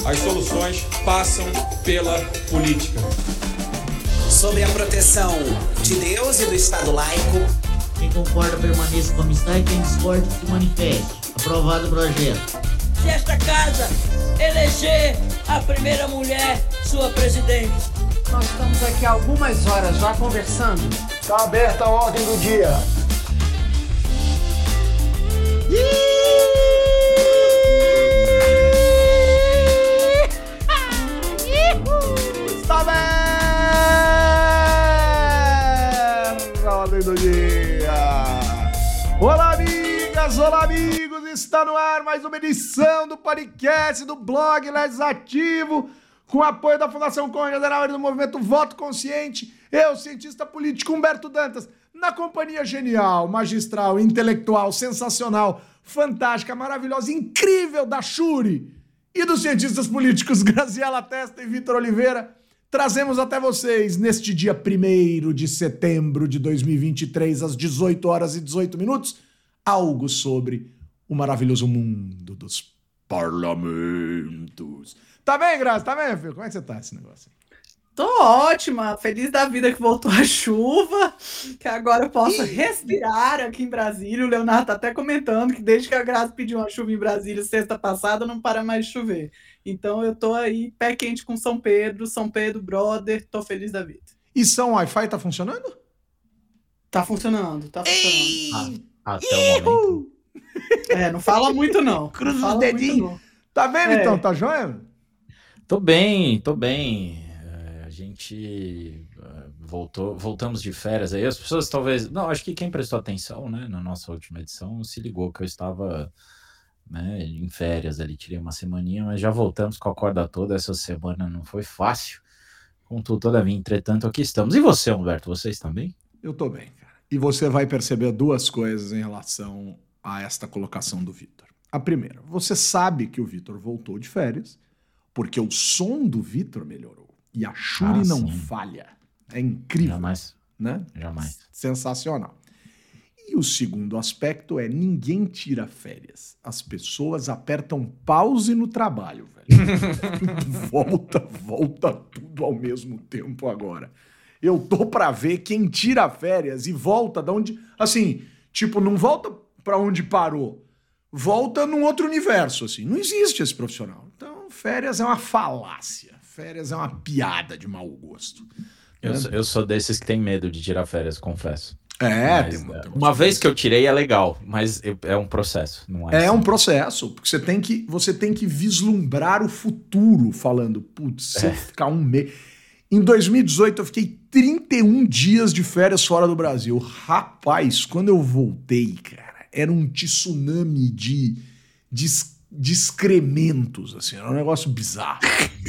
As soluções passam pela política. Sobre a proteção de Deus e do Estado laico. Quem concorda permaneça com a amistade, quem discorda se manifeste. Aprovado o projeto. Se esta casa eleger a primeira mulher sua presidente. Nós estamos aqui há algumas horas já conversando. Está aberta a ordem do dia. Está aberta a ordem do dia. Olá, amigas, olá, amigos. Está no ar mais uma edição do podcast do blog Legislativo, com apoio da Fundação Conrad Adenauer e do Movimento Voto Consciente. Eu, cientista político Humberto Dantas, na companhia genial, magistral, intelectual, sensacional, fantástica, maravilhosa, incrível da Shuri e dos cientistas políticos Graziela Testa e Vitor Oliveira, trazemos até vocês, neste dia 1º de setembro de 2023, às 18 horas e 18 minutos, algo sobre o maravilhoso mundo dos parlamentos. Tá bem, Grazi? Tá bem, filho? Como é que você tá esse negócio aí? Tô ótima, feliz da vida que voltou a chuva, que agora eu posso respirar aqui em Brasília. O Leonardo tá até comentando que desde que a Grazi pediu uma chuva em Brasília sexta passada, não para mais de chover. Então eu tô aí, pé quente com São Pedro, brother, tô feliz da vida. E São Wi-Fi tá funcionando? Tá funcionando, tá funcionando. Até o momento. Não fala muito não. Cruza os dedinhos. Tá bem, Vitão? Tá joia? Tô bem. A gente voltamos de férias aí. As pessoas talvez... Não, acho que quem prestou atenção, né, na nossa última edição se ligou que eu estava, né, em férias ali, tirei uma semaninha, mas já voltamos com a corda toda. Essa semana não foi fácil. Contudo, todavia, entretanto, aqui estamos. E você, Humberto, você está bem? Eu tô bem, cara. E você vai perceber duas coisas em relação a esta colocação do Vitor. A primeira, você sabe que o Vitor voltou de férias porque o som do Vitor melhorou. E a Shuri não falha. É incrível. Jamais. Né? Jamais. Sensacional. E o segundo aspecto é: ninguém tira férias. As pessoas apertam pause no trabalho, velho. volta tudo ao mesmo tempo agora. Eu tô pra ver quem tira férias e volta da onde... Assim, tipo, não volta pra onde parou. Volta num outro universo, assim. Não existe esse profissional. Então, férias é uma falácia. Férias é uma piada de mau gosto. Eu sou desses que tem medo de tirar férias, confesso. Tem uma vez que eu tirei é legal, mas é um processo, não é? É um processo, porque você tem que vislumbrar o futuro, falando, putz, se eu ficar um mês... Em 2018 eu fiquei 31 dias de férias fora do Brasil. Rapaz, quando eu voltei, cara, era um tsunami de excrementos, assim, era um negócio bizarro.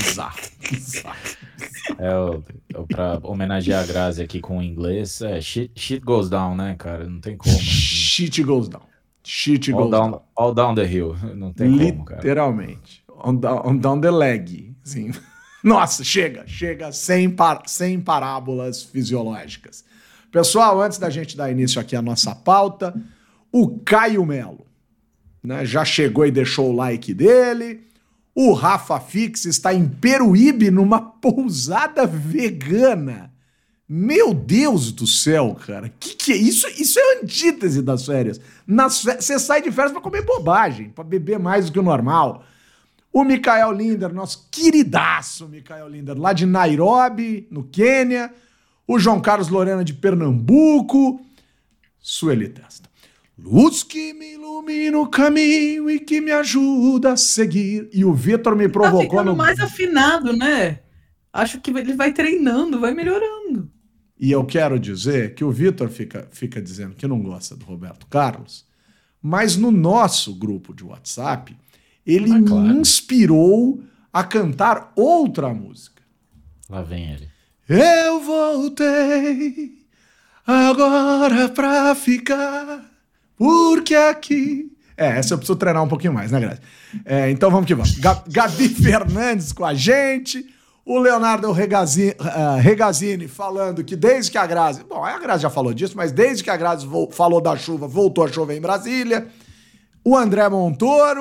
Pra homenagear a Grazi aqui com o inglês, shit goes down, né, cara? Não tem como. Shit goes down. All down the hill. Não tem como, cara. Literalmente. On down the leg. Assim. Nossa, chega sem parábolas fisiológicas. Pessoal, antes da gente dar início aqui à nossa pauta, o Caio Melo, né, já chegou e deixou o like dele. O Rafa Fix está em Peruíbe numa pousada vegana. Meu Deus do céu, cara. Que é isso? Isso é a antítese das férias. Você sai de férias para comer bobagem, para beber mais do que o normal. O Mikael Linder, nosso queridaço Mikael Linder, lá de Nairobi, no Quênia. O João Carlos Lorena, de Pernambuco. Sueli Testa. Luz que me ilumina o caminho e que me ajuda a seguir. E o Vitor me provocou... Tá ficando mais afinado, né? Acho que ele vai treinando, vai melhorando. E eu quero dizer que o Vitor fica dizendo que não gosta do Roberto Carlos, mas no nosso grupo de WhatsApp, ele me inspirou a cantar outra música. Lá vem ele. Eu voltei agora pra ficar, porque aqui... essa eu preciso treinar um pouquinho mais, né, Grazi? Então vamos que vamos. Gabi Fernandes com a gente, o Leonardo Regazini falando que desde que a Grazi... Bom, a Grazi já falou disso, mas desde que a Grazi falou da chuva, voltou a chover em Brasília. O André Montoro,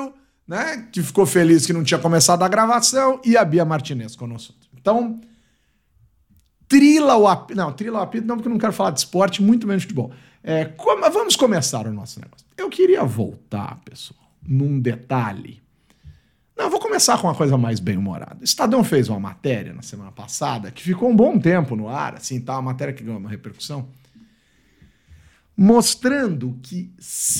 né, que ficou feliz que não tinha começado a gravação, e a Bia Martinez conosco. Então, trila o apito não, porque eu não quero falar de esporte, muito menos de futebol. Vamos começar o nosso negócio. Eu queria voltar, pessoal, num detalhe. Não, eu vou começar com uma coisa mais bem-humorada. O Estadão fez uma matéria na semana passada, que ficou um bom tempo no ar, assim, tá, uma matéria que ganhou uma repercussão, mostrando que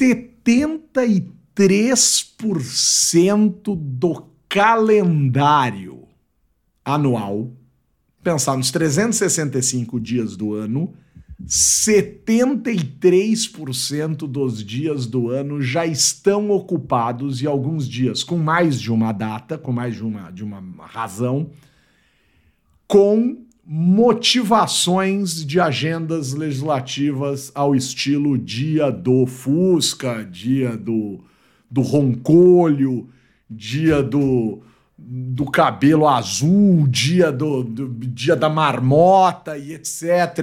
73% do calendário anual, pensar nos 365 dias do ano, 73% dos dias do ano já estão ocupados, e alguns dias com mais de uma data, com mais de uma razão, com motivações de agendas legislativas ao estilo dia do Fusca, dia do roncolho, dia do cabelo azul, dia dia da marmota, e etc,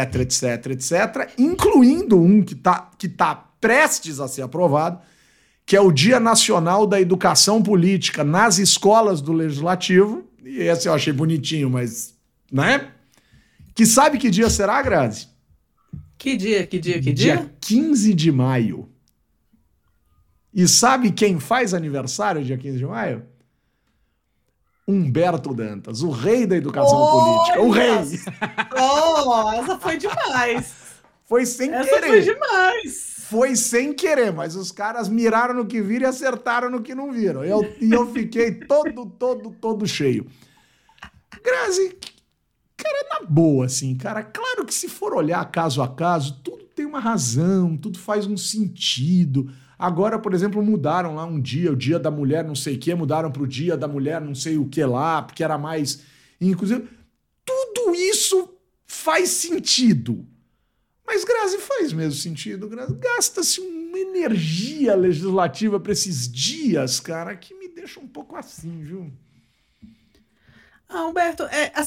incluindo um que tá prestes a ser aprovado, que é o Dia Nacional da Educação Política nas escolas do Legislativo. E esse eu achei bonitinho, mas, né? Que sabe que dia será, Grazi? Que dia? Dia 15 de maio. E sabe quem faz aniversário dia 15 de maio? Humberto Dantas, o rei da educação política. O rei! Essa foi demais. Foi sem querer. Essa foi demais. Foi sem querer, mas os caras miraram no que viram e acertaram no que não viram. E eu fiquei todo cheio. Grazi, cara, na boa, assim, cara, claro que se for olhar caso a caso, tudo tem uma razão, tudo faz um sentido. Agora, por exemplo, mudaram lá um dia, o dia da mulher não sei o que, mudaram para o dia da mulher não sei o que lá, porque era mais... Inclusive, tudo isso faz sentido. Mas, Grazi, faz mesmo sentido, Grazi. Gasta-se uma energia legislativa para esses dias, cara, que me deixa um pouco assim, viu? Humberto,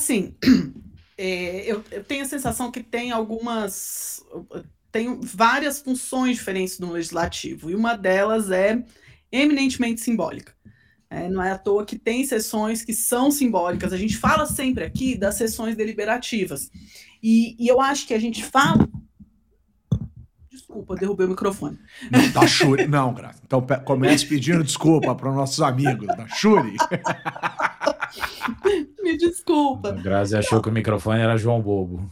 eu tenho a sensação que tem várias funções diferentes no legislativo, e uma delas é eminentemente simbólica. Não é à toa que tem sessões que são simbólicas. A gente fala sempre aqui das sessões deliberativas, e eu acho que a gente fala... Desculpa, derrubei o microfone. Da Shuri. Não, Grazi. Então comece pedindo desculpa para os nossos amigos da Shuri. Me desculpa. A Grazi achou que o microfone era João Bobo.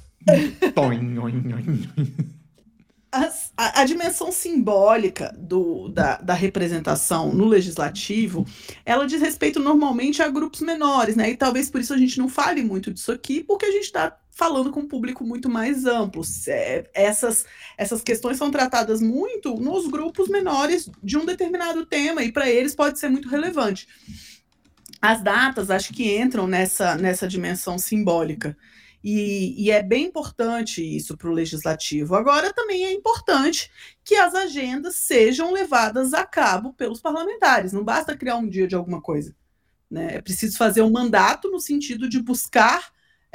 A dimensão simbólica da representação no legislativo, ela diz respeito normalmente a grupos menores, né? E talvez por isso a gente não fale muito disso aqui, porque a gente está falando com um público muito mais amplo. Essas questões são tratadas muito nos grupos menores de um determinado tema, e para eles pode ser muito relevante. As datas, acho que entram nessa dimensão simbólica. E é bem importante isso para o legislativo. Agora, também é importante que as agendas sejam levadas a cabo pelos parlamentares. Não basta criar um dia de alguma coisa, né? É preciso fazer um mandato no sentido de buscar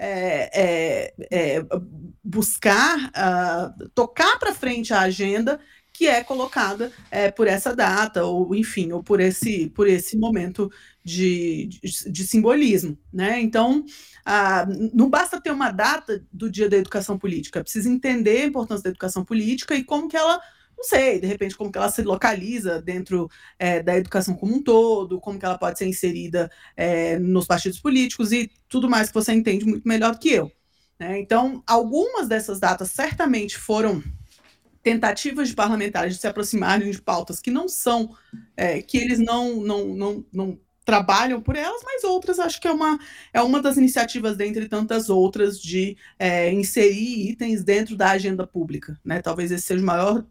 tocar para frente a agenda que é colocada por essa data, ou enfim, ou por esse momento de simbolismo, né? Então, não basta ter uma data do Dia da Educação Política, precisa entender a importância da educação política e como que ela, não sei, de repente, como que ela se localiza dentro da educação como um todo, como que ela pode ser inserida nos partidos políticos e tudo mais que você entende muito melhor do que eu, né? Então, algumas dessas datas certamente foram tentativas de parlamentares de se aproximarem de pautas que não são, que eles não trabalham por elas, mas outras acho que é uma das iniciativas, dentre tantas outras, de inserir itens dentro da agenda pública, né? Talvez esse seja o maior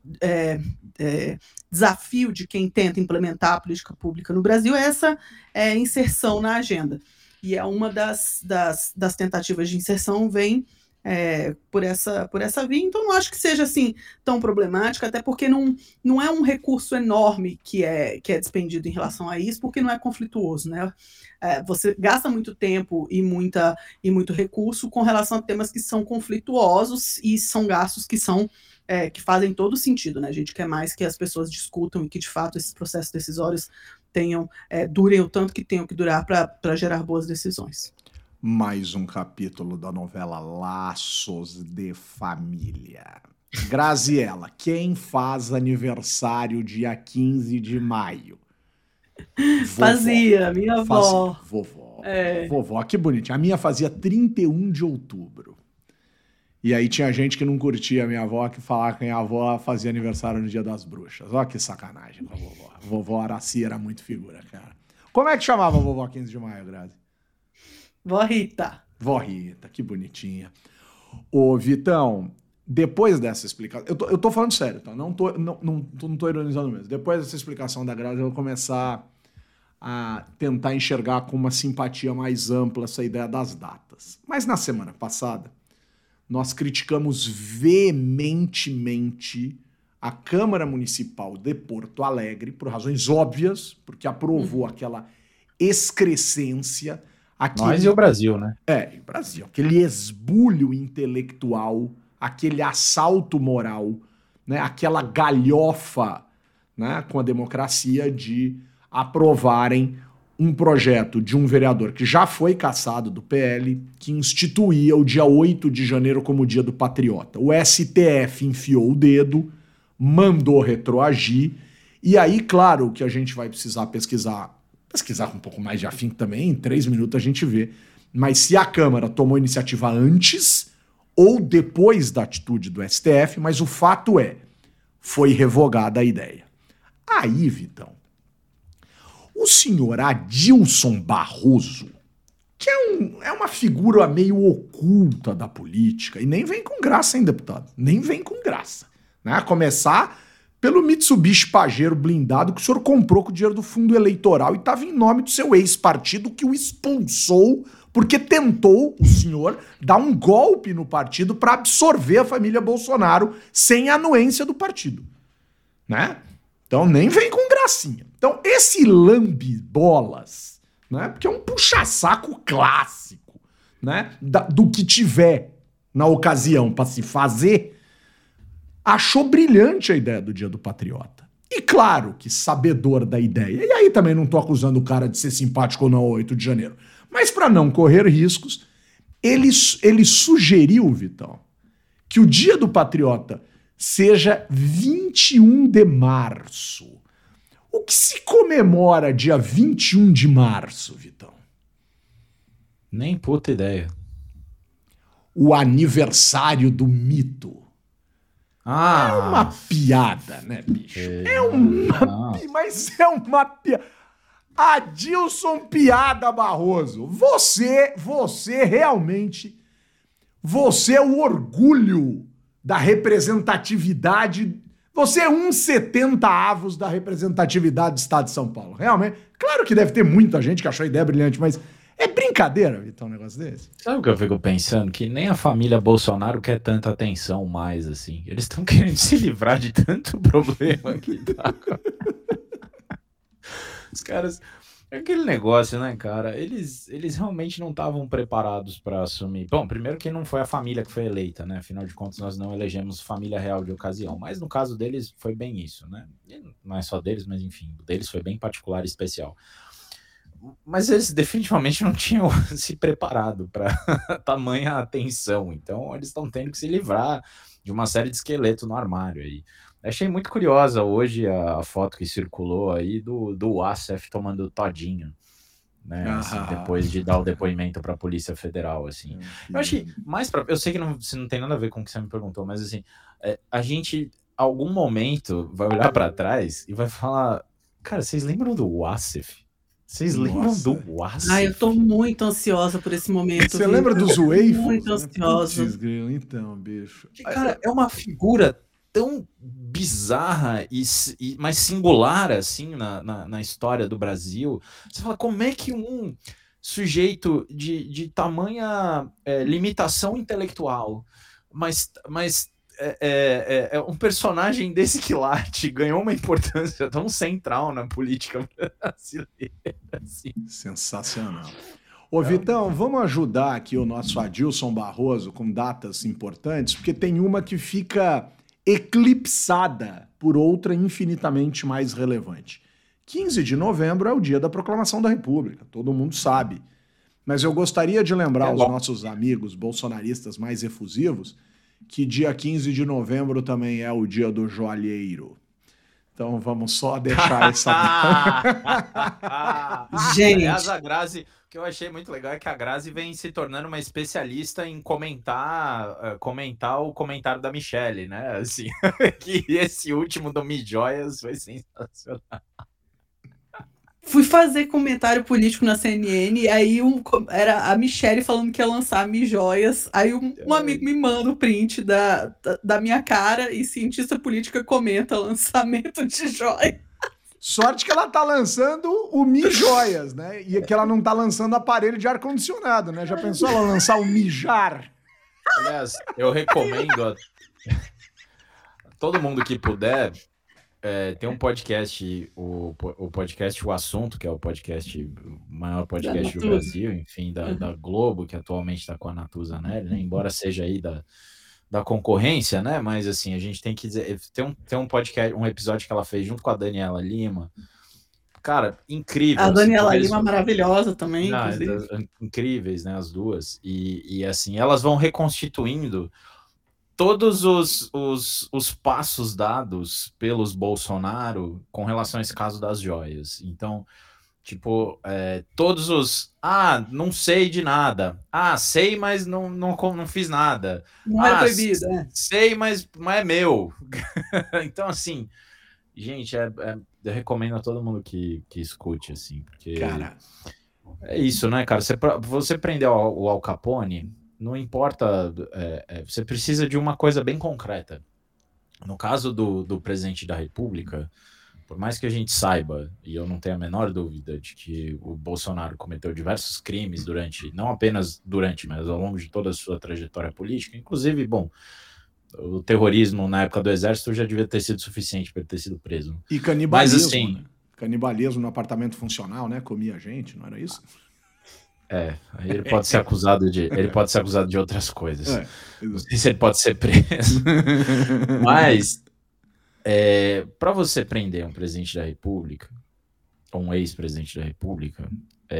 desafio de quem tenta implementar a política pública no Brasil, é essa inserção na agenda. E é uma das tentativas de inserção vem por essa via. Então, não acho que seja assim tão problemática, até porque não é um recurso enorme que é despendido em relação a isso, porque não é conflituoso, né? Você gasta muito tempo e muito recurso com relação a temas que são conflituosos e são gastos que fazem todo sentido, né? A gente quer mais que as pessoas discutam e que, de fato, esses processos decisórios durem o tanto que tenham que durar para gerar boas decisões. Mais um capítulo da novela Laços de Família. Graziella, quem faz aniversário dia 15 de maio? Fazia, minha avó. Vovó. Vovó, que bonitinho. A minha fazia 31 de outubro. E aí tinha gente que não curtia a minha avó, que falava que a minha avó fazia aniversário no Dia das Bruxas. Olha que sacanagem com a vovó. Vovó Araci era muito figura, cara. Como é que chamava a vovó 15 de maio, Grazi? Vó Rita. Vó Rita, que bonitinha. Ô, Vitão, depois dessa explicação... Eu tô falando sério, tá? Não tô ironizando mesmo. Depois dessa explicação da Grazi, eu vou começar a tentar enxergar com uma simpatia mais ampla essa ideia das datas. Mas na semana passada, nós criticamos veementemente a Câmara Municipal de Porto Alegre, por razões óbvias, porque aprovou aquela excrescência... Nós e o Brasil, né? O Brasil. Aquele esbulho intelectual, aquele assalto moral, né? Aquela galhofa, né? Com a democracia de aprovarem um projeto de um vereador que já foi cassado do PL, que instituía o dia 8 de janeiro como dia do patriota. O STF enfiou o dedo, mandou retroagir, e aí, claro, que a gente vai precisar pesquisar com um pouco mais de afinco também, em 3 minutos a gente vê. Mas se a Câmara tomou iniciativa antes ou depois da atitude do STF, mas o fato foi revogada a ideia. Aí, Vitão, o senhor Adilson Barroso, que é uma figura meio oculta da política, e nem vem com graça, hein, deputado? Nem vem com graça. Né? A começar pelo Mitsubishi Pajero blindado que o senhor comprou com o dinheiro do fundo eleitoral e estava em nome do seu ex-partido que o expulsou porque tentou, o senhor, dar um golpe no partido para absorver a família Bolsonaro sem a anuência do partido. Né? Então nem vem com gracinha. Então esse lambe-bolas, né? Porque é um puxa-saco clássico, né? Do que tiver na ocasião para se fazer, achou brilhante a ideia do Dia do Patriota. E claro que sabedor da ideia. E aí também não tô acusando o cara de ser simpático ou não ao 8 de janeiro. Mas para não correr riscos, ele sugeriu, Vitão, que o Dia do Patriota seja 21 de março. O que se comemora dia 21 de março, Vitão? Nem puta ideia. O aniversário do mito. É uma piada, né, bicho? Mas é uma piada. Adilson Piada Barroso, você realmente, você é o orgulho da representatividade, você é 1,70 avos da representatividade do Estado de São Paulo, realmente. Claro que deve ter muita gente que achou a ideia brilhante, mas é brincadeira, Vitor, um negócio desse. Sabe o que eu fico pensando? Que nem a família Bolsonaro quer tanta atenção mais, assim. Eles estão querendo se livrar de tanto problema que tá. Os caras... É aquele negócio, né, cara? Eles realmente não estavam preparados para assumir. Bom, primeiro que não foi a família que foi eleita, né? Afinal de contas, nós não elegemos família real de ocasião. Mas no caso deles, foi bem isso, né? E não é só deles, mas enfim, o deles foi bem particular e especial. Mas eles definitivamente não tinham se preparado para tamanha atenção. Então, eles estão tendo que se livrar de uma série de esqueletos no armário aí. Achei muito curiosa hoje a foto que circulou aí do Assef tomando todinho, né? Assim, depois de dar o depoimento para a Polícia Federal, assim. Eu achei mais eu sei que não tem nada a ver com o que você me perguntou, mas assim, a gente, algum momento, vai olhar para trás e vai falar, cara, vocês lembram do Assef? Vocês lembram do Assef? Eu tô muito ansiosa por esse momento. Você lembra do Zueif? Muito ansiosa. Então, bicho. Cara, é uma figura tão bizarra mas singular assim na história do Brasil. Você fala, como é que sujeito de tamanha limitação intelectual, mas um personagem desse quilate ganhou uma importância tão central na política brasileira. Assim. Sensacional. Ô, Vitão, vamos ajudar aqui o nosso Adilson Barroso com datas importantes, porque tem uma que fica eclipsada por outra infinitamente mais relevante. 15 de novembro é o dia da proclamação da República, todo mundo sabe. Mas eu gostaria de lembrar aos nossos amigos bolsonaristas mais efusivos que dia 15 de novembro também é o dia do joalheiro. Então vamos só deixar essa... Gente! Aliás, a Grazi, o que eu achei muito legal é que a Grazi vem se tornando uma especialista em comentar o comentário da Michelle, né? Assim, que esse último do Mijoias foi sensacional. Fui fazer comentário político na CNN, e aí era a Michelle falando que ia lançar Mijoias, aí um amigo me manda o print da minha cara e cientista política comenta lançamento de joia. Sorte que ela tá lançando o Mijoias, né? E que ela não tá lançando aparelho de ar-condicionado, né? Já pensou ela lançar o Mijar? Aliás, eu recomendo a todo mundo que puder... tem um podcast, o podcast O Assunto, que é o maior podcast do Brasil, enfim, da Globo, que atualmente está com a Natuza Neri, né? Embora seja aí da concorrência, né? Mas assim, a gente tem que dizer, tem um podcast, um episódio que ela fez junto com a Daniela Lima, cara, incrível. A Daniela Lima maravilhosa também, incríveis, né? As duas, e assim, elas vão reconstituindo todos os passos dados pelos Bolsonaro com relação a esse caso das joias. Então, tipo, todos os... não sei de nada. sei, mas não fiz nada. Não era proibido, sei, mas é meu. Então, assim, gente, eu recomendo a todo mundo que escute, assim, porque... Cara... É isso, né, cara? Você prendeu o Al Capone... Não importa, você precisa de uma coisa bem concreta. No caso do presidente da República, por mais que a gente saiba, e eu não tenho a menor dúvida de que o Bolsonaro cometeu diversos crimes não apenas durante, mas ao longo de toda a sua trajetória política, inclusive, bom, o terrorismo na época do Exército já devia ter sido suficiente para ele ter sido preso. E canibalismo, mas, assim, né? Canibalismo no apartamento funcional, né? Comia gente, não era isso? Aí ele pode ser acusado de outras coisas. Não sei se ele pode ser preso. Mas para você prender um presidente da República, ou um ex-presidente da República,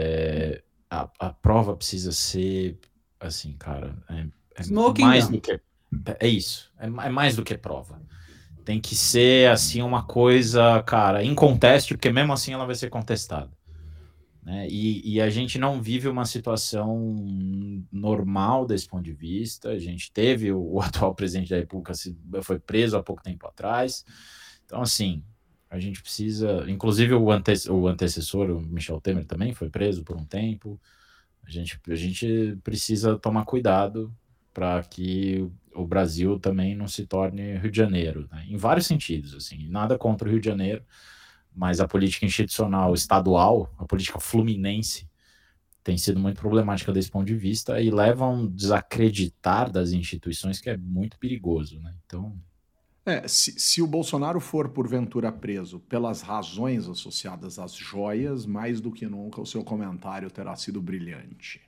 a prova precisa ser assim, cara, mais do que isso. É mais do que prova. Tem que ser assim uma coisa, cara, inconteste, porque mesmo assim ela vai ser contestada. Né? E a gente não vive uma situação normal desse ponto de vista. A gente teve o atual presidente da República foi preso há pouco tempo atrás. Então, assim, a gente precisa... Inclusive, o antecessor, o Michel Temer, também foi preso por um tempo. A gente precisa tomar cuidado para que o Brasil também não se torne Rio de Janeiro, né? Em vários sentidos, assim, nada contra o Rio de Janeiro, mas a política institucional estadual, a política fluminense, tem sido muito problemática desse ponto de vista e leva a um desacreditar das instituições que é muito perigoso, né? Então... se o Bolsonaro for, porventura, preso pelas razões associadas às joias, mais do que nunca o seu comentário terá sido brilhante.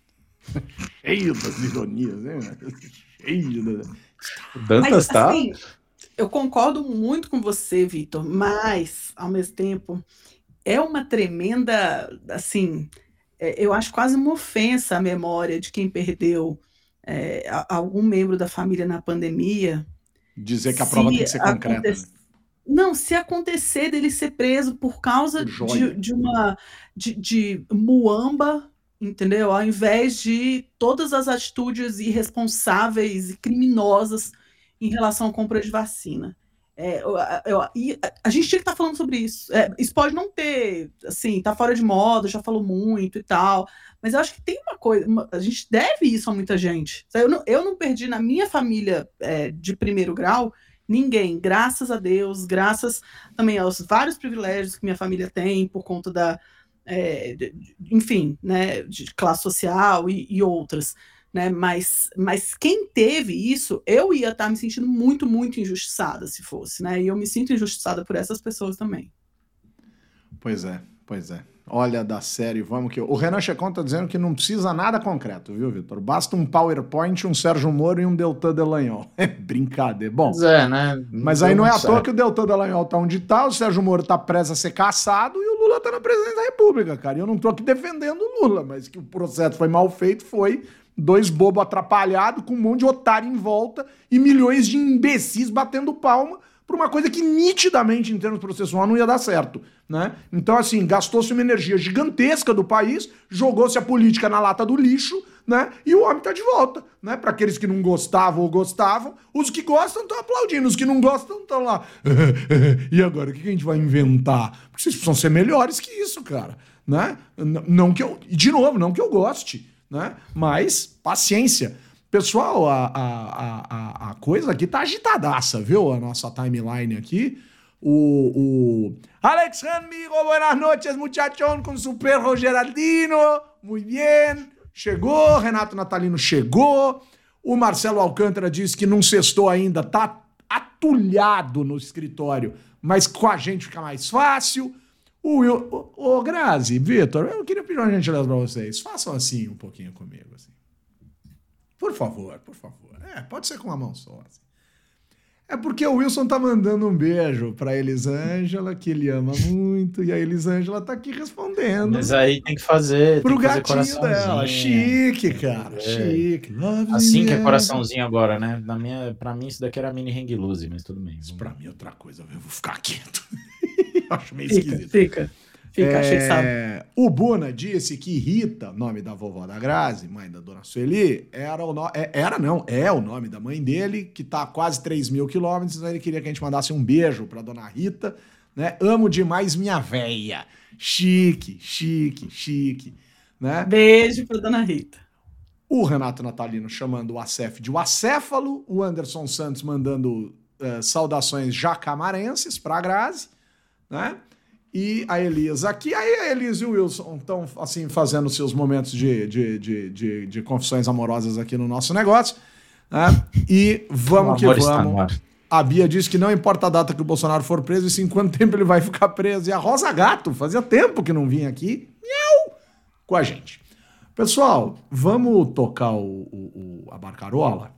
Cheio das ironias, né? Cheio das... Dantas, tá? Assim, eu concordo muito com você, Vitor, mas, ao mesmo tempo, é uma tremenda, assim, eu acho quase uma ofensa à memória de quem perdeu algum membro da família na pandemia. Dizer que a prova tem que ser concreta. Né? Não, se acontecer dele ser preso por causa de muamba, entendeu? Ao invés de todas as atitudes irresponsáveis e criminosas em relação à compra de vacina. A gente tinha que estar falando sobre isso. Isso pode não ter, assim, tá fora de moda, já falou muito e tal, mas eu acho que tem uma coisa, a gente deve isso a muita gente. Eu não perdi na minha família de primeiro grau ninguém, graças a Deus, graças também aos vários privilégios que minha família tem por conta enfim, né, de classe social e outras, né, mas quem teve isso, eu ia estar me sentindo muito, muito injustiçada se fosse, né, e eu me sinto injustiçada por essas pessoas também. Pois é. Olha, da série, vamos que... O Renan Checon tá dizendo que não precisa nada concreto, viu, Vitor? Basta um PowerPoint, um Sérgio Moro e um Deltan Dallagnol. É brincadeira. Bom, né? Mas aí não é à toa que o Deltan Dallagnol tá onde tá, o Sérgio Moro tá prestes a ser cassado e o Lula tá na presidência da República, cara. E eu não tô aqui defendendo o Lula, mas que o processo foi mal feito, foi 2 bobos atrapalhados com um monte de otário em volta e milhões de imbecis batendo palma por uma coisa que nitidamente, em termos processual, não ia dar certo, né? Então, assim, gastou-se uma energia gigantesca do país, jogou-se a política na lata do lixo, né? E o homem tá de volta, né? Para aqueles que não gostavam ou gostavam, os que gostam estão aplaudindo, os que não gostam estão lá. E agora, o que a gente vai inventar? Porque vocês precisam ser melhores que isso, cara, né? Não que eu... De novo, não que eu goste, né? Mas, paciência. Pessoal, a coisa aqui tá agitadaça, viu? A nossa timeline aqui. O Alex Ramiro, buenas noches, muchachón, com Super Geraldino. Muito bem. Chegou. Renato Natalino chegou. O Marcelo Alcântara disse que não sextou ainda, tá atulhado no escritório, mas com a gente fica mais fácil. Ô, Grazi, Vitor, eu queria pedir uma gentileza pra vocês. Façam assim um pouquinho comigo, assim. Por favor. Pode ser com uma mão só. Assim. É porque o Wilson tá mandando um beijo pra Elisângela, que ele ama muito, e a Elisângela tá aqui respondendo. Mas aí tem que fazer. Pro tem que fazer gatinho dela. Chique, cara. Chique. Love assim que é coraçãozinho agora, né? Pra mim, isso daqui era mini hang loose, mas tudo bem. Isso pra mim é outra coisa. Eu vou ficar quieto. Acho meio esquisito. Fica, achei que sabe. O Buna disse que Rita, nome da vovó da Grazi, mãe da dona Sueli, é o nome da mãe dele, que tá a quase 3.000 quilômetros, então ele queria que a gente mandasse um beijo pra dona Rita, né? Amo demais minha véia. Chique, né? Beijo pra dona Rita. O Renato Natalino chamando o Acef de o acéfalo, o Anderson Santos mandando saudações jacamarenses pra Grazi, né? E a Elisa aqui, aí a Elisa e o Wilson estão assim fazendo seus momentos de confissões amorosas aqui no nosso negócio, né? E vamos que vamos. A Bia disse que não importa a data que o Bolsonaro for preso, e sim quanto tempo ele vai ficar preso. E a Rosa Gato, fazia tempo que não vinha aqui, com a gente. Pessoal, vamos tocar a barcarola?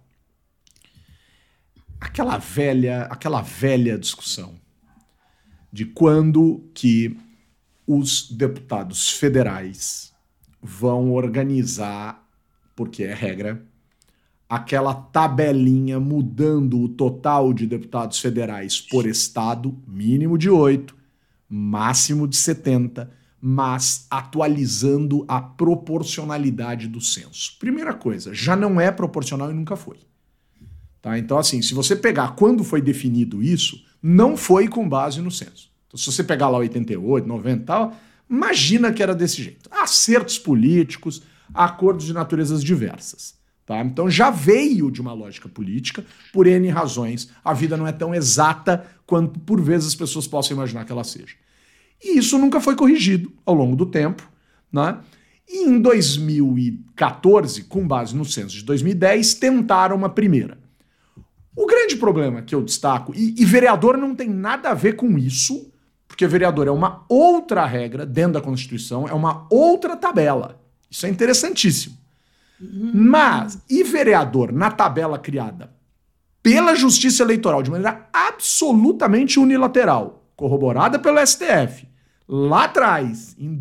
Aquela velha discussão de quando que os deputados federais vão organizar, porque é regra, aquela tabelinha mudando o total de deputados federais por estado, mínimo de 8, máximo de 70, mas atualizando a proporcionalidade do censo. Primeira coisa, já não é proporcional e nunca foi. Tá? Então, assim, se você pegar quando foi definido isso, não foi com base no censo. Então, se você pegar lá 88, 90 e tal, imagina que era desse jeito. Acertos políticos, acordos de naturezas diversas. Tá? Então, já veio de uma lógica política, por N razões. A vida não é tão exata quanto, por vezes, as pessoas possam imaginar que ela seja. E isso nunca foi corrigido ao longo do tempo, né? E em 2014, com base no censo de 2010, tentaram uma primeira. O grande problema que eu destaco, e vereador não tem nada a ver com isso, porque vereador é uma outra regra dentro da Constituição, é uma outra tabela. Isso é interessantíssimo. Mas, e vereador na tabela criada pela Justiça Eleitoral de maneira absolutamente unilateral, corroborada pelo STF, lá atrás, em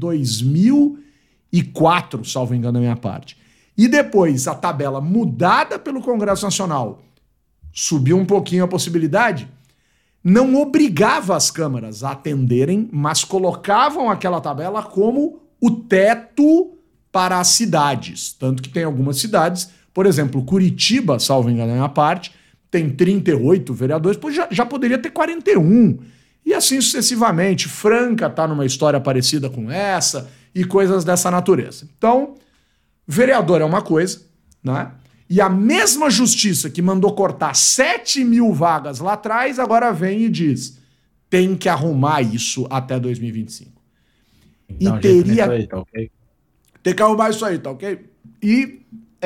2004, salvo engano da minha parte, e depois a tabela mudada pelo Congresso Nacional, subiu um pouquinho a possibilidade, não obrigava as câmaras a atenderem, mas colocavam aquela tabela como o teto para as cidades. Tanto que tem algumas cidades, por exemplo, Curitiba, salvo engano da minha parte, tem 38 vereadores, pois já poderia ter 41. E assim sucessivamente. Franca está numa história parecida com essa e coisas dessa natureza. Então, vereador é uma coisa, né? E a mesma justiça que mandou cortar 7.000 vagas lá atrás, agora vem e diz, tem que arrumar isso até 2025. Então, e teria... isso aí, tá ok? Tem que arrumar isso aí, tá ok? E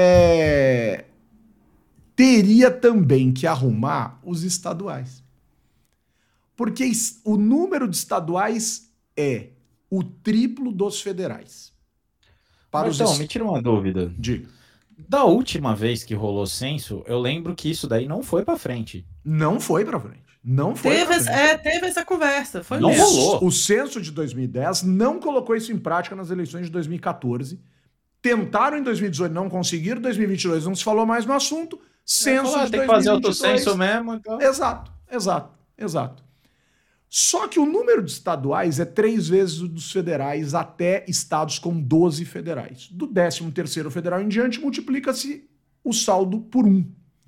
teria também que arrumar os estaduais. Porque o número de estaduais é o triplo dos federais. Então, me tira uma dúvida. Diga. Da última vez que rolou censo, eu lembro que isso daí não foi pra frente. Não foi pra frente. Não foi pra frente. Teve essa conversa. Foi Não mesmo. rolou. O censo de 2010 não colocou isso em prática nas eleições de 2014. Tentaram em 2018, não conseguiram. 2022 não se falou mais no assunto. Censo de 2022. Tem que fazer outro censo mesmo. Então. Exato. Só que o número de estaduais é 3 vezes o dos federais até estados com 12 federais. Do 13º federal em diante, multiplica-se o saldo por 1.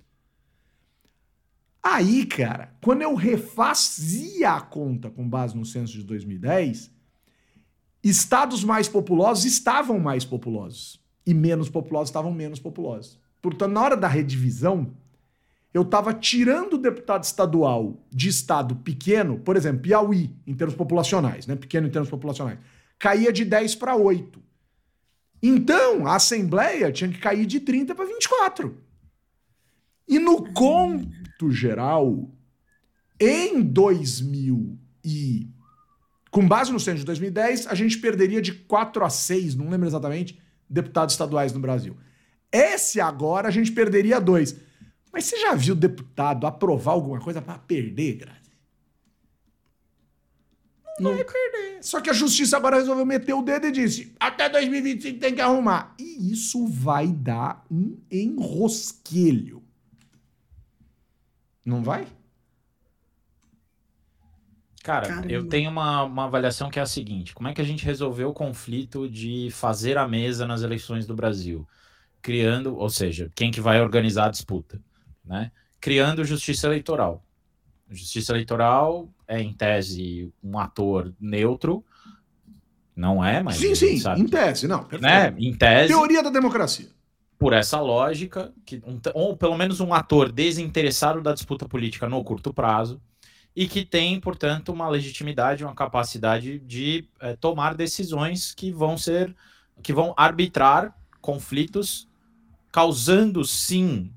Aí, cara, quando eu refazia a conta com base no censo de 2010, estados mais populosos estavam mais populosos e menos populosos estavam menos populosos. Portanto, na hora da redivisão, eu estava tirando o deputado estadual de estado pequeno, por exemplo, Piauí, em termos populacionais, né? Pequeno em termos populacionais, caía de 10 para 8. Então, a Assembleia tinha que cair de 30 para 24. E no conto geral, em 2000 e... com base no censo de 2010, a gente perderia de 4 a 6, não lembro exatamente, deputados estaduais no Brasil. Esse agora a gente perderia 2. Mas você já viu deputado aprovar alguma coisa para perder, Grazi? Não vai perder. Só que a justiça agora resolveu meter o dedo e disse: até 2025 tem que arrumar. E isso vai dar um enrosquilho. Não vai? Cara, Caramba. eu tenho uma avaliação que é a seguinte: como é que a gente resolveu o conflito de fazer a mesa nas eleições do Brasil? Criando, ou seja, quem que vai organizar a disputa, né? Criando justiça eleitoral. Justiça eleitoral é, em tese, um ator neutro. Não é, mas... Sim, sabe, em tese, não. Perfeito. né? Em tese, Teoria da democracia. por essa lógica, ou pelo menos um ator desinteressado da disputa política no curto prazo, e que tem, portanto, uma legitimidade, uma capacidade de tomar decisões que vão arbitrar conflitos, causando, sim,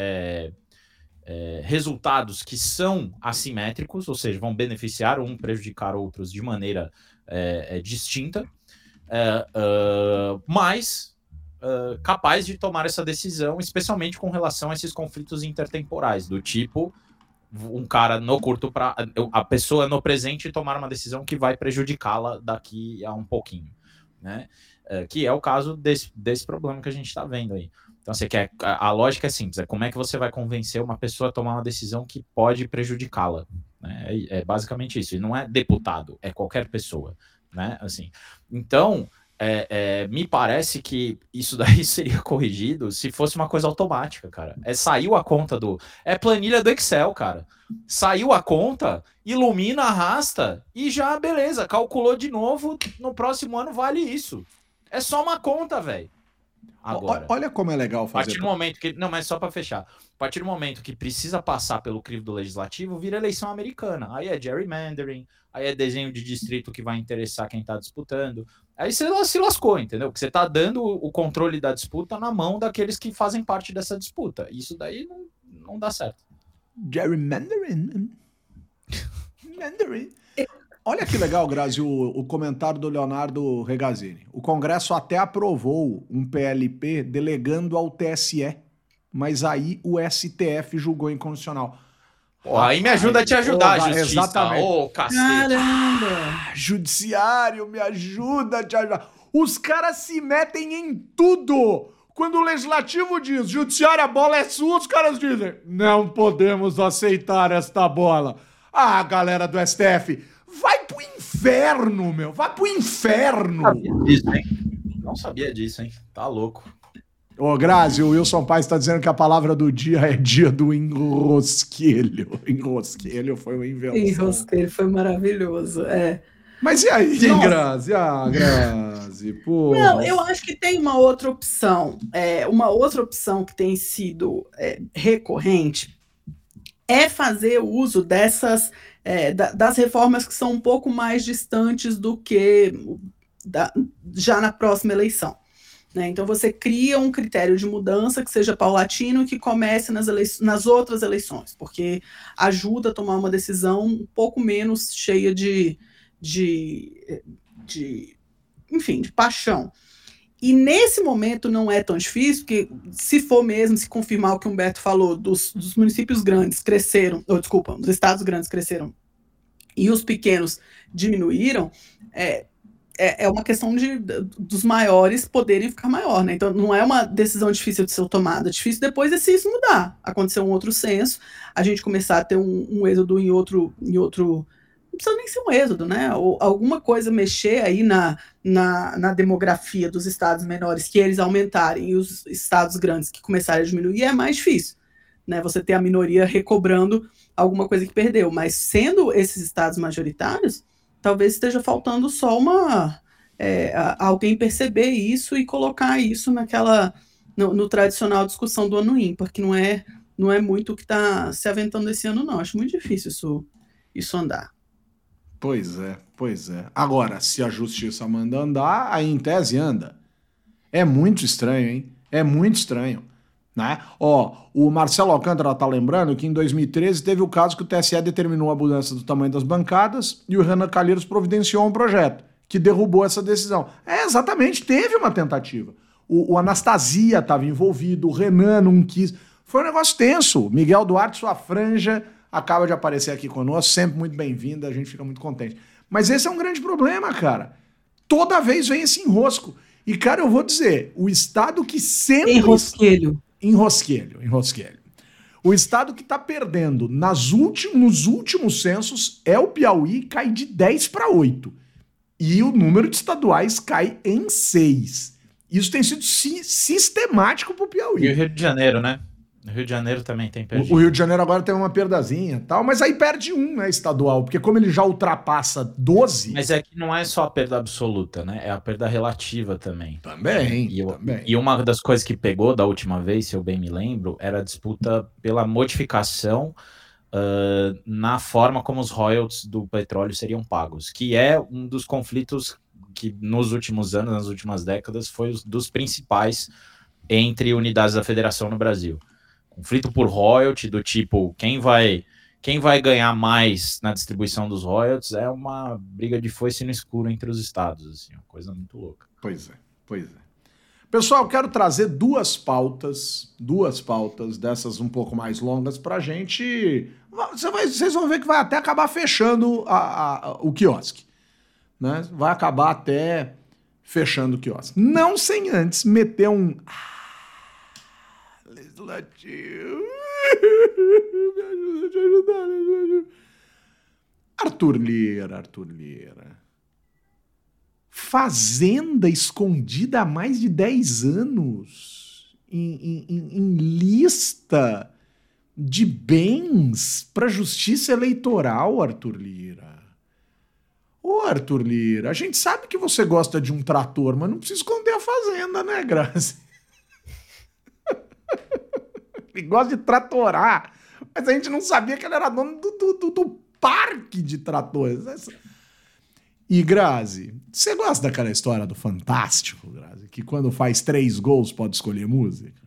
resultados que são assimétricos, ou seja, vão beneficiar um, prejudicar outros de maneira distinta, mas capaz de tomar essa decisão, especialmente com relação a esses conflitos intertemporais, do tipo um cara no curto prazo, a pessoa no presente tomar uma decisão que vai prejudicá-la daqui a um pouquinho, né? Que é o caso desse problema que a gente está vendo aí. Então, a lógica é simples, como é que você vai convencer uma pessoa a tomar uma decisão que pode prejudicá-la, né? É basicamente isso, e não é deputado, é qualquer pessoa, né? Assim, então, me parece que isso daí seria corrigido se fosse uma coisa automática, cara. Saiu a conta é planilha do Excel, cara. Saiu a conta, ilumina, arrasta e já, beleza, calculou de novo, no próximo ano vale isso. É só uma conta, velho. Agora, olha como é legal fazer. A partir do momento que... Não, mas só para fechar. A partir do momento que precisa passar pelo crivo do legislativo, vira eleição americana. Aí é gerrymandering, aí é desenho de distrito que vai interessar quem tá disputando. Aí você se lascou, entendeu? Porque você tá dando o controle da disputa na mão daqueles que fazem parte dessa disputa. Isso daí não dá certo. Gerrymandering. Olha que legal, Grazi, o comentário do Leonardo Regazzini. O Congresso até aprovou um PLP delegando ao TSE, mas aí o STF julgou inconstitucional. Aí me ajuda a te ajudar, justiça. Exatamente. Ô, cacete. Caramba! Judiciário, me ajuda a te ajudar. Os caras se metem em tudo. Quando o legislativo diz, judiciário, a bola é sua, os caras dizem, não podemos aceitar esta bola. Ah, galera do STF, vai pro inferno, meu. Vai pro inferno. Não sabia disso, hein? Tá louco. Ô, Grazi, o Wilson Paes está dizendo que a palavra do dia é dia do enrosquilho. Enrosquilho foi uma invenção. Enrosquilho foi maravilhoso, Mas e aí, Grazi? Ah, Grazi, pô. Não, eu acho que tem uma outra opção. Uma outra opção que tem sido recorrente é fazer uso dessas das reformas que são um pouco mais distantes do que já na próxima eleição. Né? Então você cria um critério de mudança que seja paulatino e que comece nas outras eleições, porque ajuda a tomar uma decisão um pouco menos cheia de paixão. E nesse momento não é tão difícil, porque se for mesmo, se confirmar o que o Humberto falou, dos municípios grandes cresceram, dos estados grandes cresceram e os pequenos diminuíram, é uma questão dos maiores poderem ficar maior, né? Então não é uma decisão difícil de ser tomada, difícil depois é se isso mudar, acontecer um outro censo, a gente começar a ter um êxodo em outro, não precisa nem ser um êxodo, né? Ou alguma coisa mexer aí na demografia dos estados menores, que eles aumentarem, e os estados grandes que começarem a diminuir, é mais difícil, né? Você ter a minoria recobrando alguma coisa que perdeu, mas sendo esses estados majoritários, talvez esteja faltando só alguém perceber isso e colocar isso no tradicional discussão do ano ímpar, que não é muito o que está se aventando esse ano, não. Acho muito difícil isso andar. Pois é. Agora, se a justiça manda andar, aí em tese anda. É muito estranho, hein? É muito estranho. Né? O Marcelo Alcântara tá lembrando que em 2013 teve o caso que o TSE determinou a mudança do tamanho das bancadas e o Renan Calheiros providenciou um projeto que derrubou essa decisão. Exatamente, teve uma tentativa. O Anastasia estava envolvido, o Renan não quis. Foi um negócio tenso. Miguel Duarte, sua franja, acaba de aparecer aqui conosco, sempre muito bem-vinda, a gente fica muito contente. Mas esse é um grande problema, cara. Toda vez vem esse enrosco. E, cara, eu vou dizer, o estado que sempre... Enrosquelho. O estado que está perdendo nos últimos censos é o Piauí, cai de 10 para 8. E o número de estaduais cai em 6. Isso tem sido sistemático para o Piauí. E o Rio de Janeiro, né? O Rio de Janeiro também tem perdido. O Rio de Janeiro agora tem uma perdazinha e tal, mas aí perde né, estadual, porque como ele já ultrapassa 12... Mas é que não é só a perda absoluta, né? É a perda relativa também. Também. E uma das coisas que pegou da última vez, se eu bem me lembro, era a disputa pela modificação na forma como os royalties do petróleo seriam pagos, que é um dos conflitos que nos últimos anos, nas últimas décadas, foi um dos principais entre unidades da federação no Brasil. Conflito por royalty, do tipo, quem vai ganhar mais na distribuição dos royalties é uma briga de foice no escuro entre os estados, assim, uma coisa muito louca. Pois é. Pessoal, quero trazer duas pautas dessas um pouco mais longas pra gente. Vocês vão ver que vai até acabar fechando o quiosque, né? Vai acabar até fechando o quiosque. Não sem antes meter um... Legislativo. Me ajuda, te ajudar, legislativo. Arthur Lira. Fazenda escondida há mais de 10 anos em lista de bens para justiça eleitoral, Arthur Lira. Ô, Arthur Lira, a gente sabe que você gosta de um trator, mas não precisa esconder a fazenda, né, Grazi? Ele gosta de tratorar, mas a gente não sabia que ele era dono do parque de tratores. E, Grazi, você gosta daquela história do Fantástico, Grazi? Que quando faz 3 gols pode escolher música?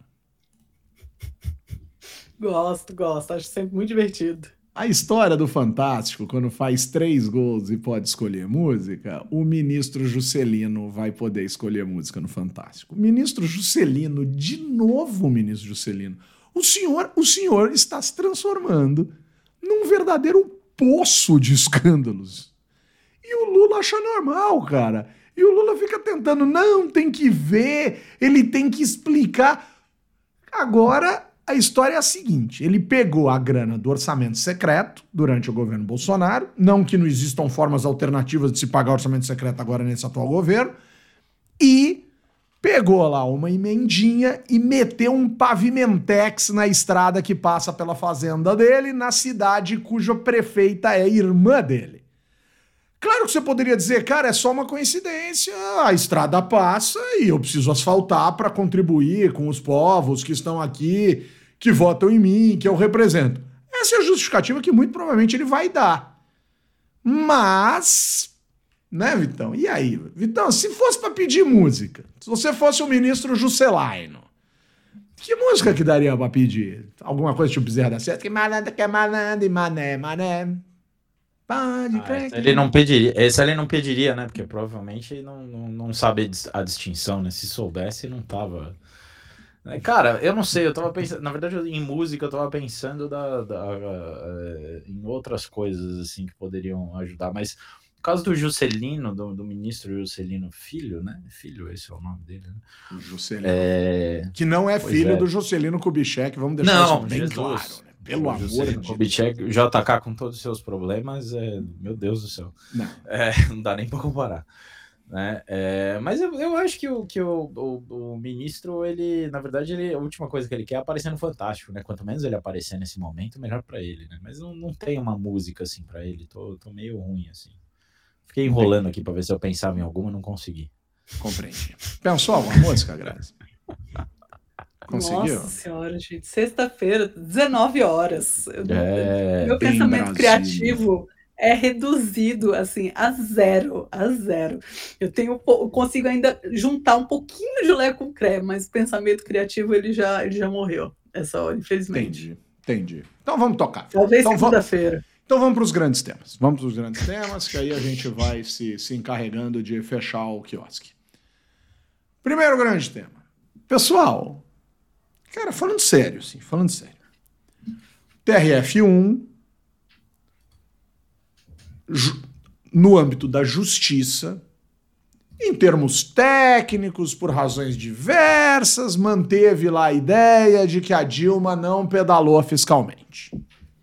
Gosto. Acho sempre muito divertido. A história do Fantástico, quando faz 3 gols e pode escolher música, o ministro Juscelino vai poder escolher música no Fantástico. Ministro Juscelino, de novo ministro Juscelino, o senhor está se transformando num verdadeiro poço de escândalos. E o Lula acha normal, cara. E o Lula fica tentando, não, tem que ver, ele tem que explicar. Agora, a história é a seguinte, ele pegou a grana do orçamento secreto durante o governo Bolsonaro, não que não existam formas alternativas de se pagar orçamento secreto agora nesse atual governo, e pegou lá uma emendinha e meteu um pavimentex na estrada que passa pela fazenda dele, na cidade cuja prefeita é irmã dele. Claro que você poderia dizer, cara, é só uma coincidência, a estrada passa e eu preciso asfaltar para contribuir com os povos que estão aqui, que votam em mim, que eu represento. Essa é a justificativa que muito provavelmente ele vai dar. Mas Né, Vitão? E aí? Vitão, se fosse pra pedir música, se você fosse o ministro Juscelino, que música que daria pra pedir? Alguma coisa tipo Bezerra da Seta? Que malandro, e mané, mané. Ele não pediria. Esse ele não pediria, né? Porque provavelmente não sabe a distinção, né? Se soubesse, não tava. Cara, eu não sei, eu tava pensando. Na verdade, em música, eu tava pensando em outras coisas, assim, que poderiam ajudar, mas. No caso do Juscelino, do ministro Juscelino Filho, né? Filho, esse é o nome dele, né? Juscelino. Que não é filho do Juscelino Kubitschek, vamos deixar isso bem claro, né? Pelo amor de Deus. Kubitschek, JK com todos os seus problemas, meu Deus do céu. Não dá nem para comparar. Né? Mas eu acho que o ministro, ele, na verdade, a última coisa que ele quer é aparecer no Fantástico, né? Quanto menos ele aparecer nesse momento, melhor para ele, né? Mas não tem uma música assim para ele, tô meio ruim assim. Fiquei enrolando aqui para ver se eu pensava em alguma, não consegui. Compreendi. Pensou alguma música, Grazi? Conseguiu? Nossa senhora, gente. Sexta-feira, 19 horas. Meu pensamento criativo é reduzido, assim, a zero. Eu consigo ainda juntar um pouquinho de lé com creme, mas o pensamento criativo, ele já morreu essa hora, infelizmente. Entendi. Então vamos tocar. Talvez segunda-feira. Então vamos para os grandes temas. Que aí a gente vai se encarregando de fechar o quiosque. Primeiro grande tema. Pessoal, cara, falando sério. TRF1, no âmbito da justiça, em termos técnicos, por razões diversas, manteve lá a ideia de que a Dilma não pedalou fiscalmente.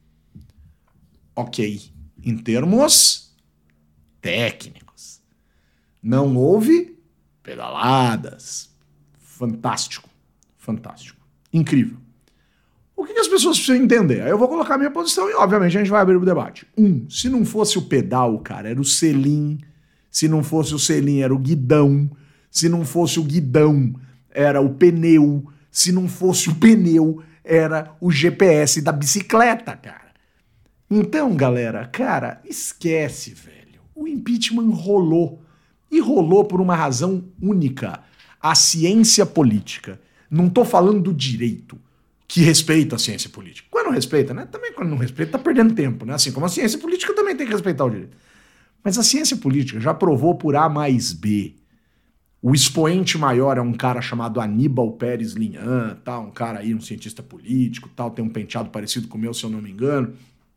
Ok, em termos técnicos. Não houve pedaladas. Fantástico. Incrível. O que as pessoas precisam entender? Aí eu vou colocar a minha posição e, obviamente, a gente vai abrir o debate. Se não fosse o pedal, cara, era o selim. Se não fosse o selim, era o guidão. Se não fosse o guidão, era o pneu. Se não fosse o pneu, era o GPS da bicicleta, cara. Então, galera, cara, esquece, velho. O impeachment rolou. E rolou por uma razão única. A ciência política. Não tô falando do direito, que respeita a ciência política. Quando não respeita, né? Também quando não respeita, tá perdendo tempo, né? Assim como a ciência política também tem que respeitar o direito. Mas a ciência política já provou por A mais B. O expoente maior é um cara chamado Aníbal Pérez Linhan, tá? Um cara aí, um cientista político, tal, tem um penteado parecido com o meu, se eu não me engano.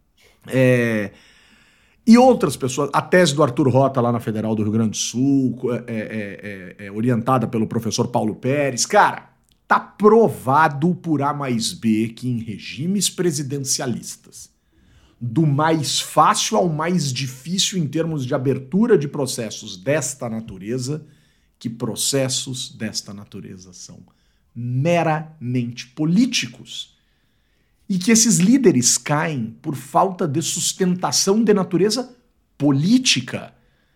E outras pessoas, a tese do Arthur Rota lá na Federal do Rio Grande do Sul, orientada pelo professor Paulo Pérez. Cara, tá provado por A mais B que em regimes presidencialistas, do mais fácil ao mais difícil em termos de abertura de processos desta natureza, que processos desta natureza são meramente políticos. E que esses líderes caem por falta de sustentação de natureza política.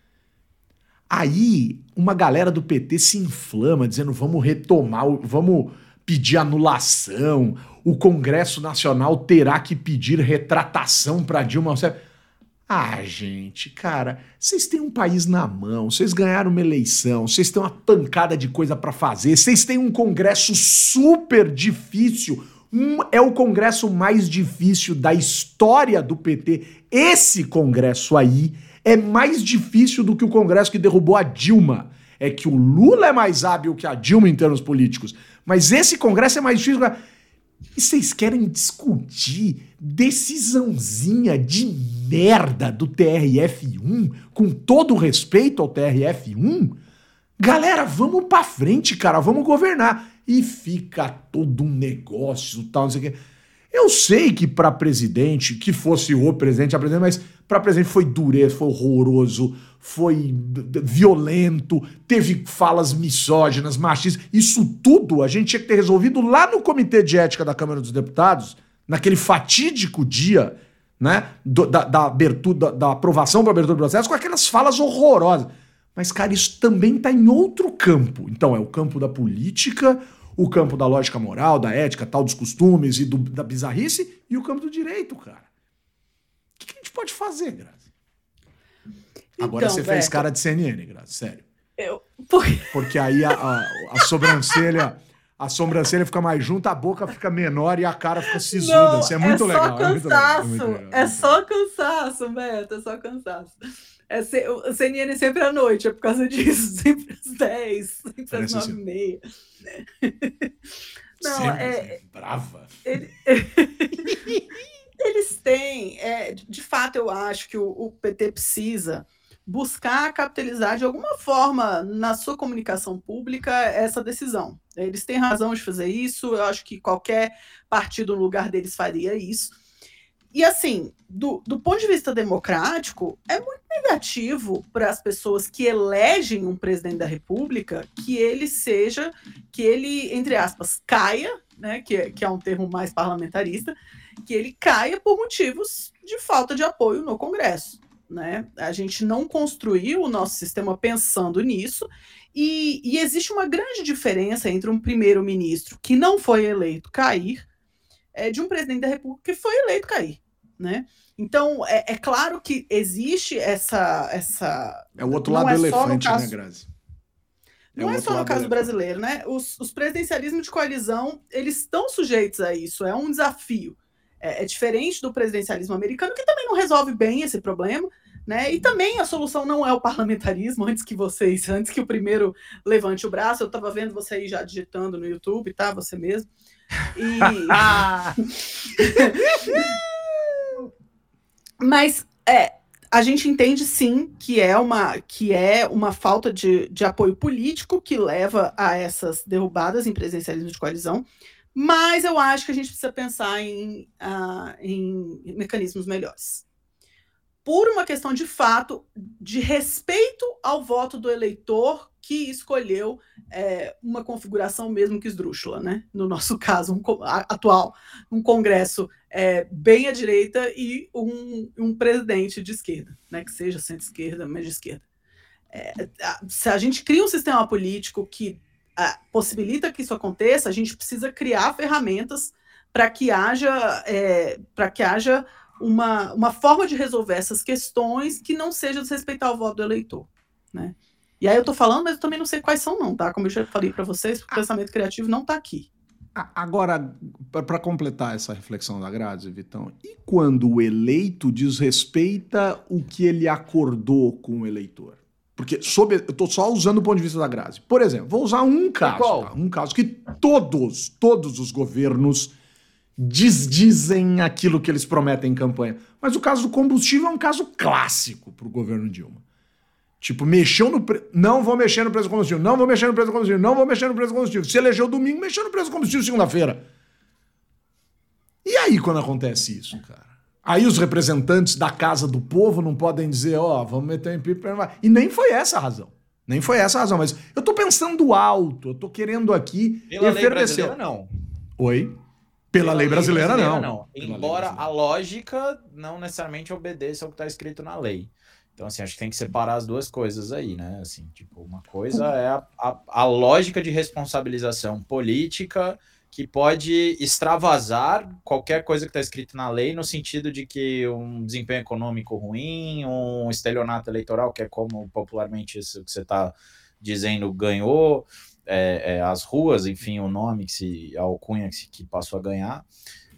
Aí, uma galera do PT se inflama, dizendo vamos retomar, vamos pedir anulação, o Congresso Nacional terá que pedir retratação para Dilma Rousseff. Gente, cara, vocês têm um país na mão, vocês ganharam uma eleição, vocês têm uma pancada de coisa para fazer, vocês têm um Congresso super difícil. É o congresso mais difícil da história do PT. Esse congresso aí é mais difícil do que o congresso que derrubou a Dilma. É que o Lula é mais hábil que a Dilma em termos políticos. Mas esse congresso é mais difícil. E vocês querem discutir decisãozinha de merda do TRF1, com todo o respeito ao TRF1? Galera, vamos pra frente, cara, vamos governar. E fica todo um negócio, tal, não sei o quê. Eu sei que pra presidente, que fosse o presidente, a presidente, mas pra presidente foi dureza, foi horroroso, foi violento, teve falas misóginas, machistas. Isso tudo a gente tinha que ter resolvido lá no Comitê de Ética da Câmara dos Deputados, naquele fatídico dia, né, da abertura, da aprovação para abertura do processo, com aquelas falas horrorosas. Mas, cara, isso também está em outro campo. Então, é o campo da política, o campo da lógica moral, da ética, tal, dos costumes e da bizarrice, e o campo do direito, cara. O que a gente pode fazer, Grazi? Agora Então, você fez Beto, cara de CNN, Grazi, sério. Por- Porque aí a sobrancelha fica mais junta, a boca fica menor e a cara fica sisuda. Não, Isso é muito só legal. cansaço. É só cansaço, Beto, é só cansaço. O CNN é sempre à noite, é por causa disso. Sempre às 10, sempre às Parece 9h30. Não, Sempre brava. Eles têm, de fato, eu acho que o PT precisa buscar capitalizar de alguma forma na sua comunicação pública essa decisão. Eles têm razão de fazer isso, eu acho que qualquer partido no lugar deles faria isso. E assim, do ponto de vista democrático, é muito negativo para as pessoas que elegem um presidente da República que ele, entre aspas, caia, né, que é um termo mais parlamentarista, que ele caia por motivos de falta de apoio no Congresso. Né? A gente não construiu o nosso sistema pensando nisso, e existe uma grande diferença entre um primeiro-ministro que não foi eleito cair de um presidente da República que foi eleito cair. Né? Então, é claro que existe essa... É o outro lado do elefante, né, Grazi? Não é só no caso brasileiro, né? Os presidencialismos de coalizão, eles estão sujeitos a isso, é um desafio. É diferente do presidencialismo americano, que também não resolve bem esse problema, né? E também a solução não é o parlamentarismo, antes que o primeiro levante o braço. Eu estava vendo você aí já digitando no YouTube, tá? Você mesmo. Mas a gente entende sim que é uma falta de apoio político que leva a essas derrubadas em presidencialismo de coalizão. Mas eu acho que a gente precisa pensar em mecanismos melhores. Por uma questão de fato, de respeito ao voto do eleitor que escolheu uma configuração mesmo que esdrúxula, né? No nosso caso, atual, um Congresso bem à direita e um presidente de esquerda, né? Que seja centro-esquerda, mas de esquerda. Se a gente cria um sistema político que possibilita que isso aconteça, a gente precisa criar ferramentas para que haja uma forma de resolver essas questões que não seja desrespeitar o voto do eleitor, né? E aí eu estou falando, mas eu também não sei quais são não, tá? Como eu já falei para vocês, o pensamento criativo não está aqui. Agora, para completar essa reflexão da Grazi, Vitão, e quando o eleito desrespeita o que ele acordou com o eleitor? Porque eu estou só usando o ponto de vista da Grazi. Por exemplo, vou usar um caso. Tá? Um caso que todos os governos dizem aquilo que eles prometem em campanha. Mas o caso do combustível é um caso clássico para o governo Dilma. Tipo, não vou mexer no preço do combustível, não vou mexer no preço do combustível, não vou mexer no preço do combustível. Se elegeu domingo, mexeu no preço do combustível segunda-feira. E aí quando acontece isso, cara? Aí os representantes da casa do povo não podem dizer, vamos meter em impeachment. E nem foi essa a razão. Nem foi essa a razão. Mas eu tô pensando alto, eu tô querendo aqui... Pela lei brasileira, não. Oi? Pela lei brasileira, não. Embora a lógica não necessariamente obedeça ao que está escrito na lei. Então, assim, acho que tem que separar as duas coisas aí, né? Assim, tipo, uma coisa é a lógica de responsabilização política que pode extravasar qualquer coisa que está escrito na lei, no sentido de que um desempenho econômico ruim, um estelionato eleitoral, que é como popularmente isso que você está dizendo ganhou, as ruas, enfim, o nome, a alcunha que passou a ganhar.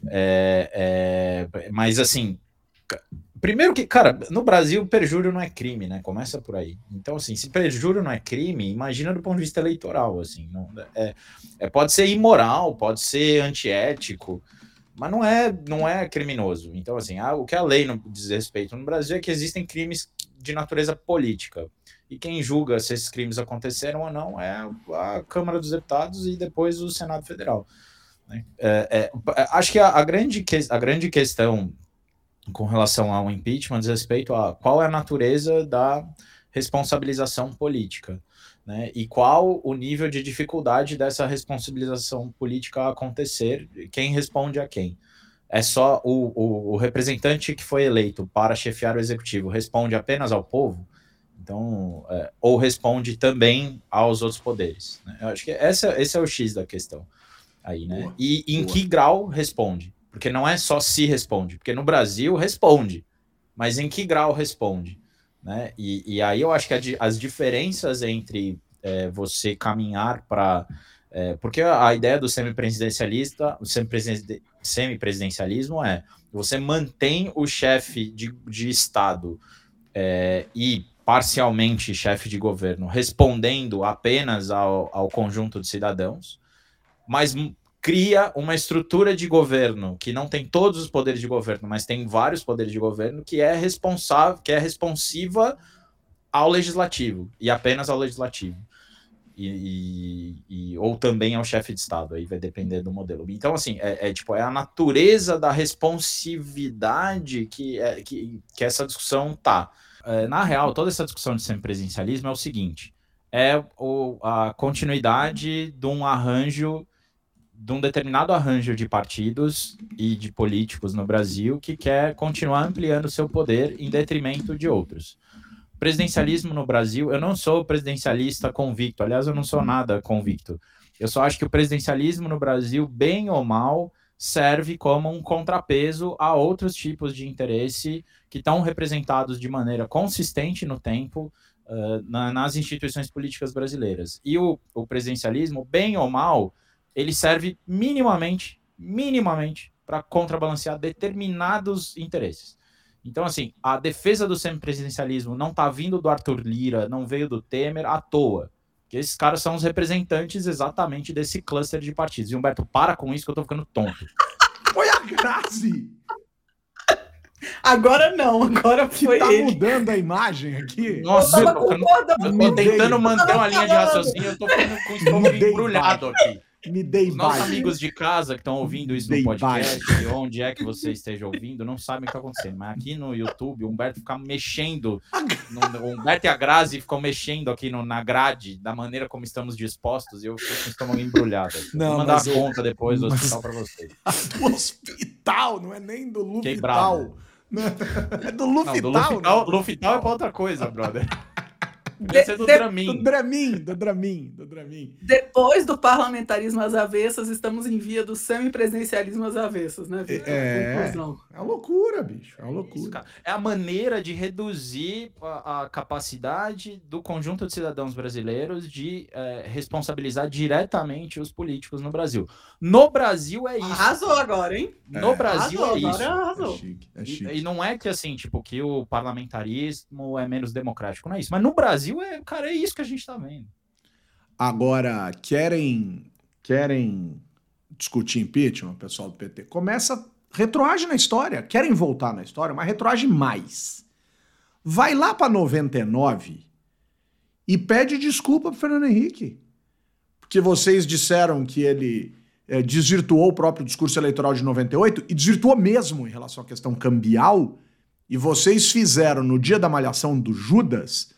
Mas, assim, primeiro que, cara, no Brasil, perjúrio não é crime, né? Começa por aí. Então, assim, se perjúrio não é crime, imagina do ponto de vista eleitoral, assim. Pode ser imoral, pode ser antiético, mas não é criminoso. Então, assim, o que a lei não diz respeito no Brasil é que existem crimes de natureza política. E quem julga se esses crimes aconteceram ou não é a Câmara dos Deputados e depois o Senado Federal. Né? Acho que a grande questão com relação ao impeachment diz respeito a qual é a natureza da responsabilização política, né? E qual o nível de dificuldade dessa responsabilização política acontecer, quem responde a quem. É só o representante que foi eleito para chefiar o executivo responde apenas ao povo? Então, ou responde também aos outros poderes, né? Eu acho que esse é o X da questão aí, né? E em que grau responde? Porque não é só se responde, porque no Brasil responde, mas em que grau responde? né? E aí eu acho que as diferenças entre você caminhar para... porque a ideia do semipresidencialismo é você mantém o chefe de Estado e parcialmente chefe de governo respondendo apenas ao conjunto de cidadãos, mas cria uma estrutura de governo que não tem todos os poderes de governo, mas tem vários poderes de governo, que é responsiva ao legislativo, e apenas ao legislativo. Ou também ao chefe de Estado, aí vai depender do modelo. Então, assim, é a natureza da responsividade que essa discussão tá. Na real, toda essa discussão de semipresidencialismo é o seguinte, a continuidade de um determinado arranjo de partidos e de políticos no Brasil que quer continuar ampliando seu poder em detrimento de outros. Presidencialismo no Brasil, eu não sou presidencialista convicto, aliás, eu não sou nada convicto. Eu só acho que o presidencialismo no Brasil, bem ou mal, serve como um contrapeso a outros tipos de interesse que estão representados de maneira consistente no tempo nas instituições políticas brasileiras. E o presidencialismo, bem ou mal, ele serve minimamente para contrabalancear determinados interesses. Então, assim, a defesa do semipresidencialismo não está vindo do Arthur Lira, não veio do Temer à toa. Porque esses caras são os representantes exatamente desse cluster de partidos. E, Humberto, para com isso que eu tô ficando tonto. Foi a Grazi! Agora não, agora foi tá ele. mudando a imagem aqui. Nossa, eu tô tentando manter uma linha de raciocínio, eu tô ficando com o estômago embrulhado aqui. Me dei nossos amigos de casa que estão ouvindo isso no podcast, onde é que você esteja ouvindo, não sabem o que está acontecendo. Mas aqui no YouTube, o Humberto fica mexendo, o Humberto e a Grazi ficam mexendo aqui na grade, da maneira como estamos dispostos, e eu fico com o estômago embrulhado. Vou mandar a conta depois do hospital para vocês. Do hospital, não é nem do Lufital. É do Lufital. Lufital é para outra coisa, brother. Deve ser do Dramin. Depois do parlamentarismo às avessas, estamos em via do semipresidencialismo às avessas, né, Victor? É uma loucura, bicho. É uma loucura. Isso, é a maneira de reduzir a capacidade do conjunto de cidadãos brasileiros de responsabilizar diretamente os políticos no Brasil. No Brasil é isso. Arrasou agora, hein? No Brasil é isso. Arrasou. É chique. E não é que assim, tipo, que o parlamentarismo é menos democrático, não é isso. Mas no Brasil, é isso que a gente tá vendo. Agora, querem discutir impeachment, o pessoal do PT? Retroage na história. Querem voltar na história, mas retroage mais. Vai lá para 99 e pede desculpa pro Fernando Henrique. Porque vocês disseram que ele desvirtuou o próprio discurso eleitoral de 98 e desvirtuou mesmo em relação à questão cambial. E vocês fizeram, no dia da malhação do Judas,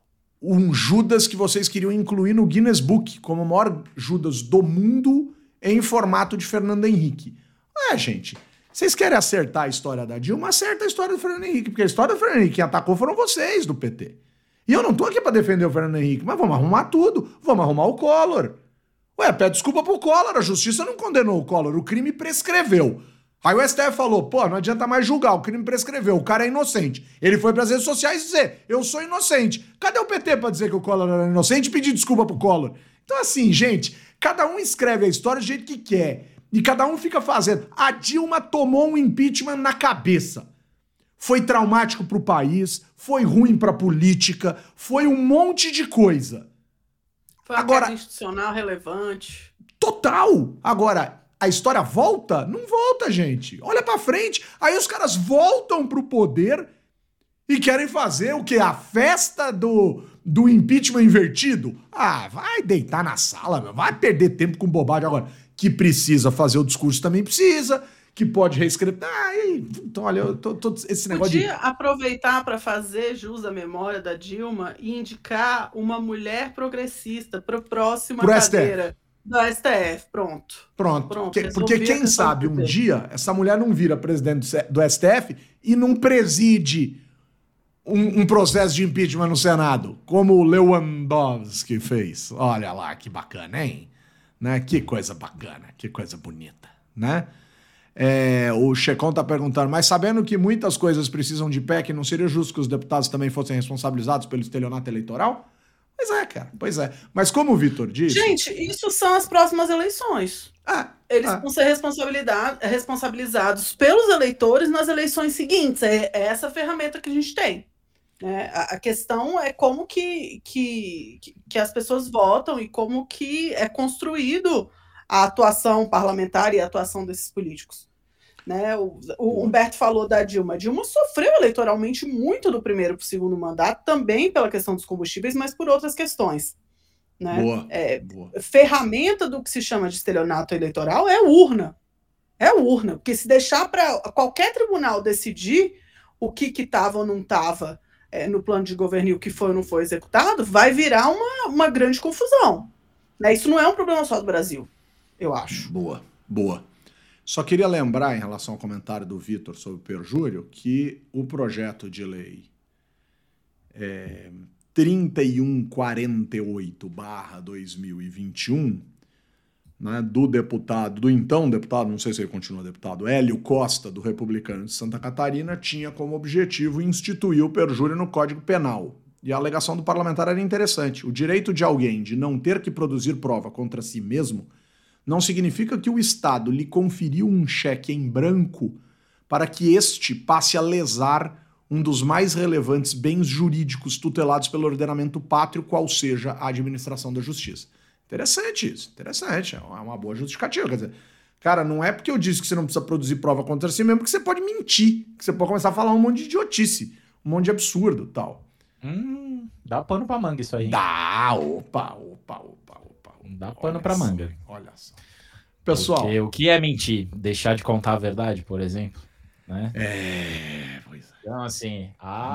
um Judas que vocês queriam incluir no Guinness Book como o maior Judas do mundo em formato de Fernando Henrique. Gente, vocês querem acertar a história da Dilma? Acerta a história do Fernando Henrique, porque a história do Fernando Henrique quem atacou foram vocês, do PT. E eu não tô aqui pra defender o Fernando Henrique, mas vamos arrumar tudo. Vamos arrumar o Collor. Pede desculpa pro Collor, a justiça não condenou o Collor, o crime prescreveu. Aí o STF falou, não adianta mais julgar, o crime prescreveu, o cara é inocente. Ele foi pras redes sociais dizer, eu sou inocente. Cadê o PT pra dizer que o Collor era inocente e pedir desculpa pro Collor? Então assim, gente, cada um escreve a história do jeito que quer. E cada um fica fazendo. A Dilma tomou um impeachment na cabeça. Foi traumático pro país, foi ruim pra política, foi um monte de coisa. Foi uma queda institucional relevante. Total! Agora, a história volta? Não volta, gente. Olha pra frente. Aí os caras voltam pro poder e querem fazer o quê? A festa do impeachment invertido? Vai deitar na sala, meu. Vai perder tempo com bobagem agora. Que precisa fazer o discurso também precisa. Que pode reescrever. Então, olha, eu tô esse negócio Podia aproveitar para fazer jus à memória da Dilma e indicar uma mulher progressista para a próxima cadeira do STF. Pronto. Porque quem sabe um dia essa mulher não vira presidente do STF e não preside um processo de impeachment no Senado, como o Lewandowski fez. Olha lá, que bacana, hein? Né? Que coisa bacana, que coisa bonita, né? O Checon tá perguntando, mas sabendo que muitas coisas precisam de PEC, não seria justo que os deputados também fossem responsabilizados pelo estelionato eleitoral? Pois é, cara, pois é. Mas como o Vitor disse... Gente, isso são as próximas eleições. Eles vão ser responsabilizados pelos eleitores nas eleições seguintes. É essa ferramenta que a gente tem. A questão é como que as pessoas votam e como que é construído a atuação parlamentar e a atuação desses políticos. O Humberto falou da Dilma. A Dilma sofreu eleitoralmente muito do primeiro para o segundo mandato, também pela questão dos combustíveis, mas por outras questões. Boa. Ferramenta do que se chama de estelionato eleitoral é urna. Porque se deixar para qualquer tribunal decidir o que estava ou não estava no plano de governo e o que foi ou não foi executado, vai virar uma grande confusão. Isso não é um problema só do Brasil, eu acho. Boa. Só queria lembrar, em relação ao comentário do Vitor sobre o perjúrio, que o projeto de lei 3148/2021, do então deputado, não sei se ele continua deputado, Hélio Costa, do Republicano de Santa Catarina, tinha como objetivo instituir o perjúrio no Código Penal. E a alegação do parlamentar era interessante. O direito de alguém de não ter que produzir prova contra si mesmo não significa que o Estado lhe conferiu um cheque em branco para que este passe a lesar um dos mais relevantes bens jurídicos tutelados pelo ordenamento pátrio, qual seja a administração da justiça. Interessante isso, interessante. É uma boa justificativa. Quer dizer, cara, não é porque eu disse que você não precisa produzir prova contra si mesmo que você pode mentir, que você pode começar a falar um monte de idiotice, um monte de absurdo e tal. Dá pano pra manga isso aí. Dá, opa. Dá pano pra manga. Olha só. Pessoal... Porque o que é mentir? Deixar de contar a verdade, por exemplo? Né? Pois é. Então, assim...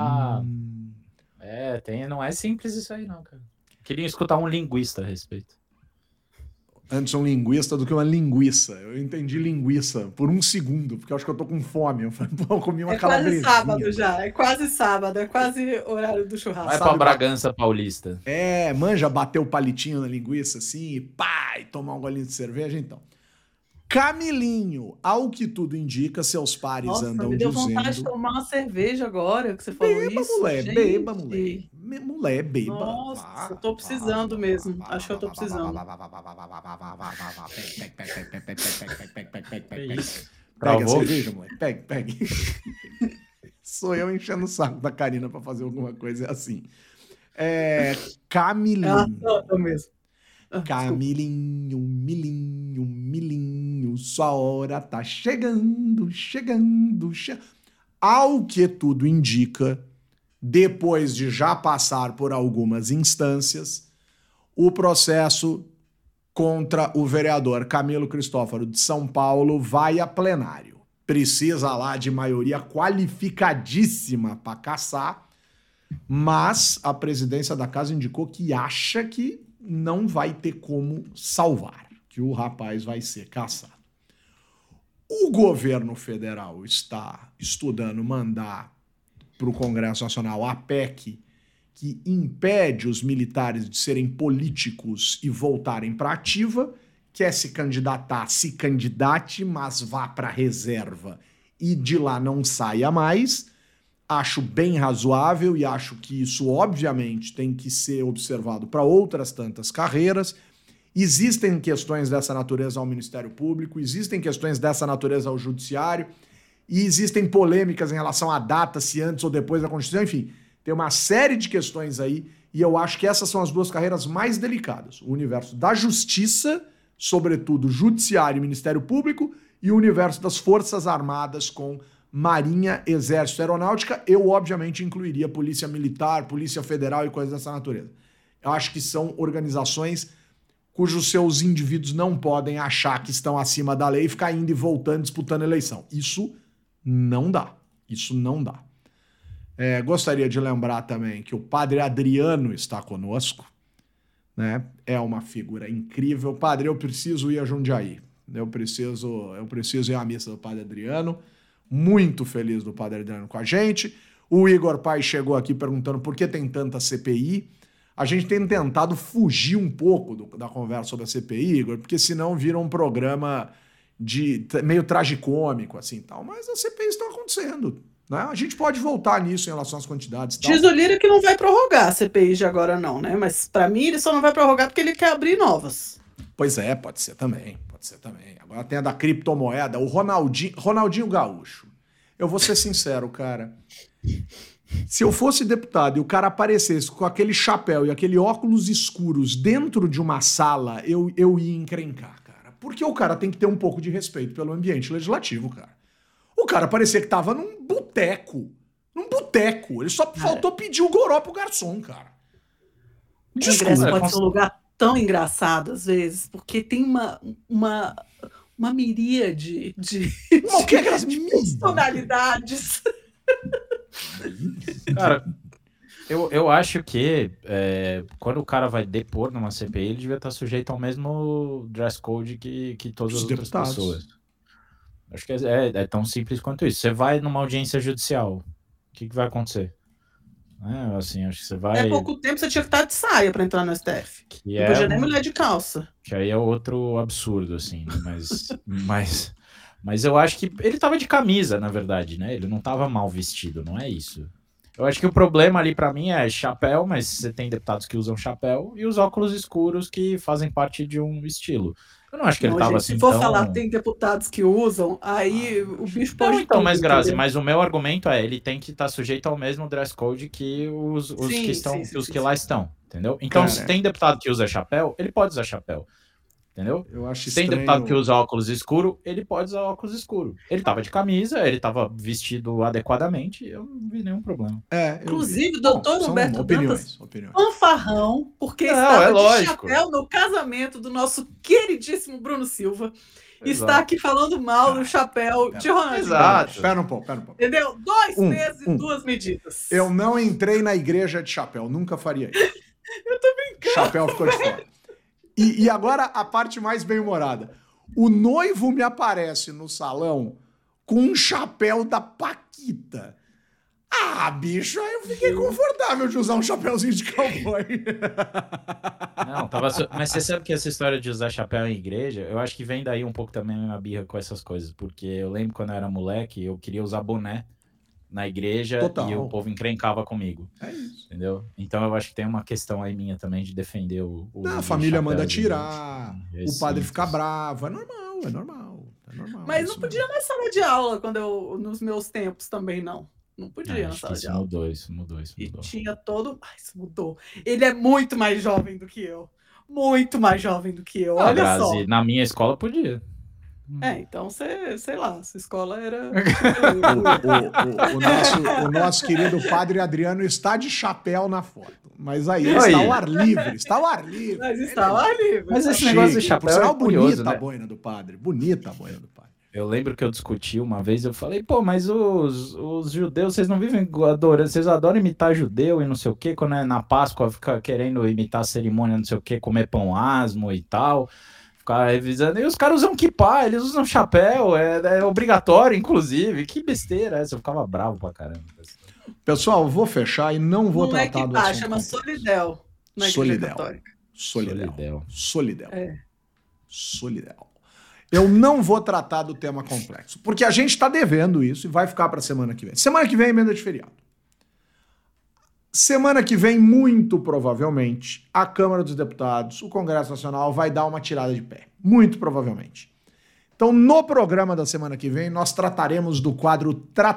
não é simples isso aí, não, cara. Queria escutar um linguista a respeito. Antes um linguista do que uma linguiça. Eu entendi linguiça por um segundo, porque eu acho que eu tô com fome. Eu comi uma calabresinha. É quase sábado já, é quase horário do churrasco. Vai pra Bragança Paulista. Manja bater o palitinho na linguiça assim e tomar um golinho de cerveja, então. Camilinho, ao que tudo indica, seus pares andam dizendo... me deu vontade de tomar uma cerveja agora que você falou isso. Beba, mulher, beba. Nossa, eu tô precisando mesmo. Acho que eu tô precisando. Pega a cerveja, moleque. Pega. Sou eu enchendo o saco da Karina pra fazer alguma coisa assim. Camilinho. Tô mesmo. Milinho, sua hora tá chegando. Ao que tudo indica, depois de já passar por algumas instâncias, o processo contra o vereador Camilo Cristófaro de São Paulo vai a plenário. Precisa lá de maioria qualificadíssima para cassar, mas a presidência da casa indicou que acha que não vai ter como salvar, que o rapaz vai ser cassado. O governo federal está estudando mandar para o Congresso Nacional a PEC que impede os militares de serem políticos e voltarem para a ativa, quer se candidatar, se candidate, mas vá para a reserva e de lá não saia mais. Acho bem razoável e acho que isso, obviamente, tem que ser observado para outras tantas carreiras. Existem questões dessa natureza ao Ministério Público, existem questões dessa natureza ao Judiciário, e existem polêmicas em relação à data, se antes ou depois da Constituição, enfim, tem uma série de questões aí, e eu acho que essas são as duas carreiras mais delicadas. O universo da Justiça, sobretudo Judiciário e Ministério Público, e o universo das Forças Armadas com Marinha, Exército, Aeronáutica. Eu, obviamente, incluiria Polícia Militar, Polícia Federal e coisas dessa natureza. Eu acho que são organizações cujos seus indivíduos não podem achar que estão acima da lei e ficar indo e voltando, disputando eleição. Isso não dá. Gostaria de lembrar também que o Padre Adriano está conosco, né? É uma figura incrível. Padre, eu preciso ir a Jundiaí. Eu preciso ir à missa do Padre Adriano. Muito feliz do Padre Adriano com a gente. O Igor Pai chegou aqui perguntando por que tem tanta CPI. A gente tem tentado fugir um pouco da conversa sobre a CPI, Igor, porque senão vira um programa meio tragicômico, assim, tal. Mas as CPIs estão acontecendo. Né? A gente pode voltar nisso em relação às quantidades. Tal. Diz o Lira que não vai prorrogar a CPI de agora não, né? Mas pra mim ele só não vai prorrogar porque ele quer abrir novas. Pois é, pode ser também. Agora tem a da criptomoeda, o Ronaldinho Gaúcho. Eu vou ser sincero, cara. Se eu fosse deputado e o cara aparecesse com aquele chapéu e aquele óculos escuros dentro de uma sala, eu ia encrencar, cara. Porque o cara tem que ter um pouco de respeito pelo ambiente legislativo, cara. O cara parecia que tava num boteco. Ele só faltou pedir o goró pro garçom, cara. Desculpa. Pode ser um lugar tão engraçado às vezes, porque tem uma miríade de personalidades. Cara, eu acho que quando o cara vai depor numa CPI, ele devia estar sujeito ao mesmo dress code que todas as outras pessoas. Acho que é tão simples quanto isso. Você vai numa audiência judicial, o que vai acontecer? Assim, acho que você vai... Há pouco tempo você tinha que estar de saia para entrar no STF. Não podia nem mulher de calça. Que aí é outro absurdo, assim. Mas eu acho que ele tava de camisa, na verdade, né? Ele não tava mal vestido, não é isso. Eu acho que o problema ali pra mim é chapéu, mas você tem deputados que usam chapéu e os óculos escuros que fazem parte de um estilo. Eu não acho que ele tava assim. Se for falar, tem deputados que usam, aí o bicho pode. Não, então, mas Grazi, mas o meu argumento é ele tem que estar sujeito ao mesmo dress code que os que lá estão, entendeu? Então, se tem deputado que usa chapéu, ele pode usar chapéu. Entendeu? Eu acho estranho. Tem deputado que usa óculos escuro, ele pode usar óculos escuro. Ele tava de camisa, ele tava vestido adequadamente, eu não vi nenhum problema. Inclusive, o doutor Humberto Dantas, opiniões. fanfarrão, porque estava de chapéu no casamento do nosso queridíssimo Bruno Silva. Exato. Está aqui falando mal do chapéu de Ronaldinho. Exato. Espera um pouco. Entendeu? 2 meses e 2 medidas. Eu não entrei na igreja de chapéu, nunca faria isso. Eu tô brincando. Chapéu ficou de fora. E agora a parte mais bem-humorada. O noivo me aparece no salão com um chapéu da Paquita. Ah, bicho, aí eu fiquei confortável de usar um chapéuzinho de cowboy. Não, mas você sabe que essa história de usar chapéu em igreja, eu acho que vem daí um pouco também a minha birra com essas coisas, porque eu lembro quando eu era moleque, eu queria usar boné na igreja. Total. E o povo encrencava comigo. É isso. Entendeu? Então eu acho que tem uma questão aí minha também de defender o a família manda tirar, o padre fica bravo. É normal. Mas não podia na sala de aula nos meus tempos também, não. Não podia na sala de aula. Isso mudou. E tinha todo... isso mudou. Ele é muito mais jovem do que eu. Muito mais jovem do que eu. Olha só. Na minha escola podia. Então sei lá, sua escola era... o nosso querido padre Adriano está de chapéu na foto. Mas aí ele está ao ar livre. Mas está ao ar livre. Mas esse negócio de chapéu é curioso, bonita, né? A boina do padre. Bonita a boina do padre. Eu lembro que eu discuti uma vez, eu falei, mas os judeus, vocês não vivem adorando, vocês adoram imitar judeu e não sei o quê, quando é na Páscoa fica querendo imitar a cerimônia, não sei o quê, comer pão asmo e tal... Ficar revisando. E os caras usam kippah, eles usam chapéu, é obrigatório, inclusive. Que besteira essa, eu ficava bravo pra caramba. Pessoal, vou fechar e não vou tratar do assunto. Chama Solidel. Solidel. Eu não vou tratar do tema complexo, porque a gente tá devendo isso e vai ficar pra semana que vem. Semana que vem é emenda de feriado. Semana que vem, muito provavelmente, a Câmara dos Deputados, o Congresso Nacional, vai dar uma tirada de pé. Muito provavelmente. Então, no programa da semana que vem, nós trataremos do quadro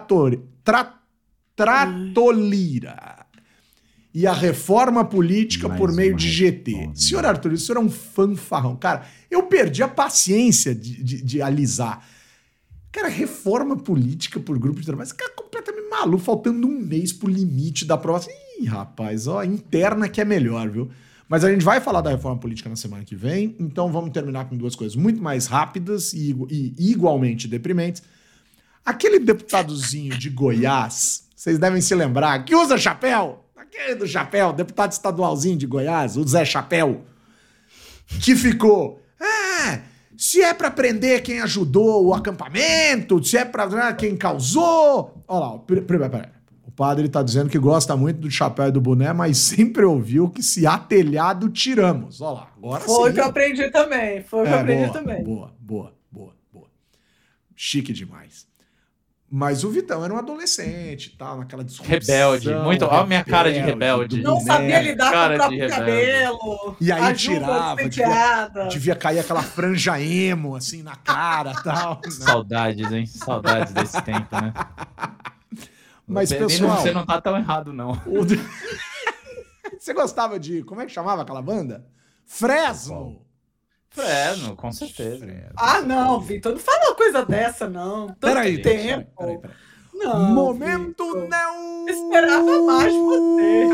Tratolira e a reforma política por meio de GT. Senhor Arthur, isso era um fanfarrão. Cara, eu perdi a paciência de alisar. Cara, reforma política por grupo de trabalho. Esse cara é completamente maluco, faltando um mês pro limite da prova. Ih, rapaz, interna que é melhor, viu? Mas a gente vai falar da reforma política na semana que vem, então vamos terminar com duas coisas muito mais rápidas e igualmente deprimentes. Aquele deputadozinho de Goiás, vocês devem se lembrar, que usa chapéu, aquele do chapéu, deputado estadualzinho de Goiás, o Zé Chapéu, que ficou... se é pra prender quem ajudou o acampamento, se é pra quem causou... Olha lá, peraí. O padre tá dizendo que gosta muito do chapéu e do boné, mas sempre ouviu que se há telhado, tiramos. Olha lá, agora sim. Foi que eu aprendi também. Boa. Chique demais. Mas o Vitão era um adolescente e tal, naquela discussão. Rebelde. Muito. Olha a minha cara de rebelde. Não sabia lidar com o Cara de próprio rebelde. cabelo. E aí a juba tirava, despenteada. devia cair aquela franja emo, assim, na cara e tal. Né? Saudades, hein? Saudades desse tempo, né? Mas, Menino, pessoal... você não tá tão errado, não. Você gostava de... Como é que chamava aquela banda? Fresno. Fresno, com certeza. Ah, não, Vitor, não fala uma coisa dessa, não. Tanto Peraí, tempo. peraí. Não, Momento Vitor. Nelson Esperava mais de você.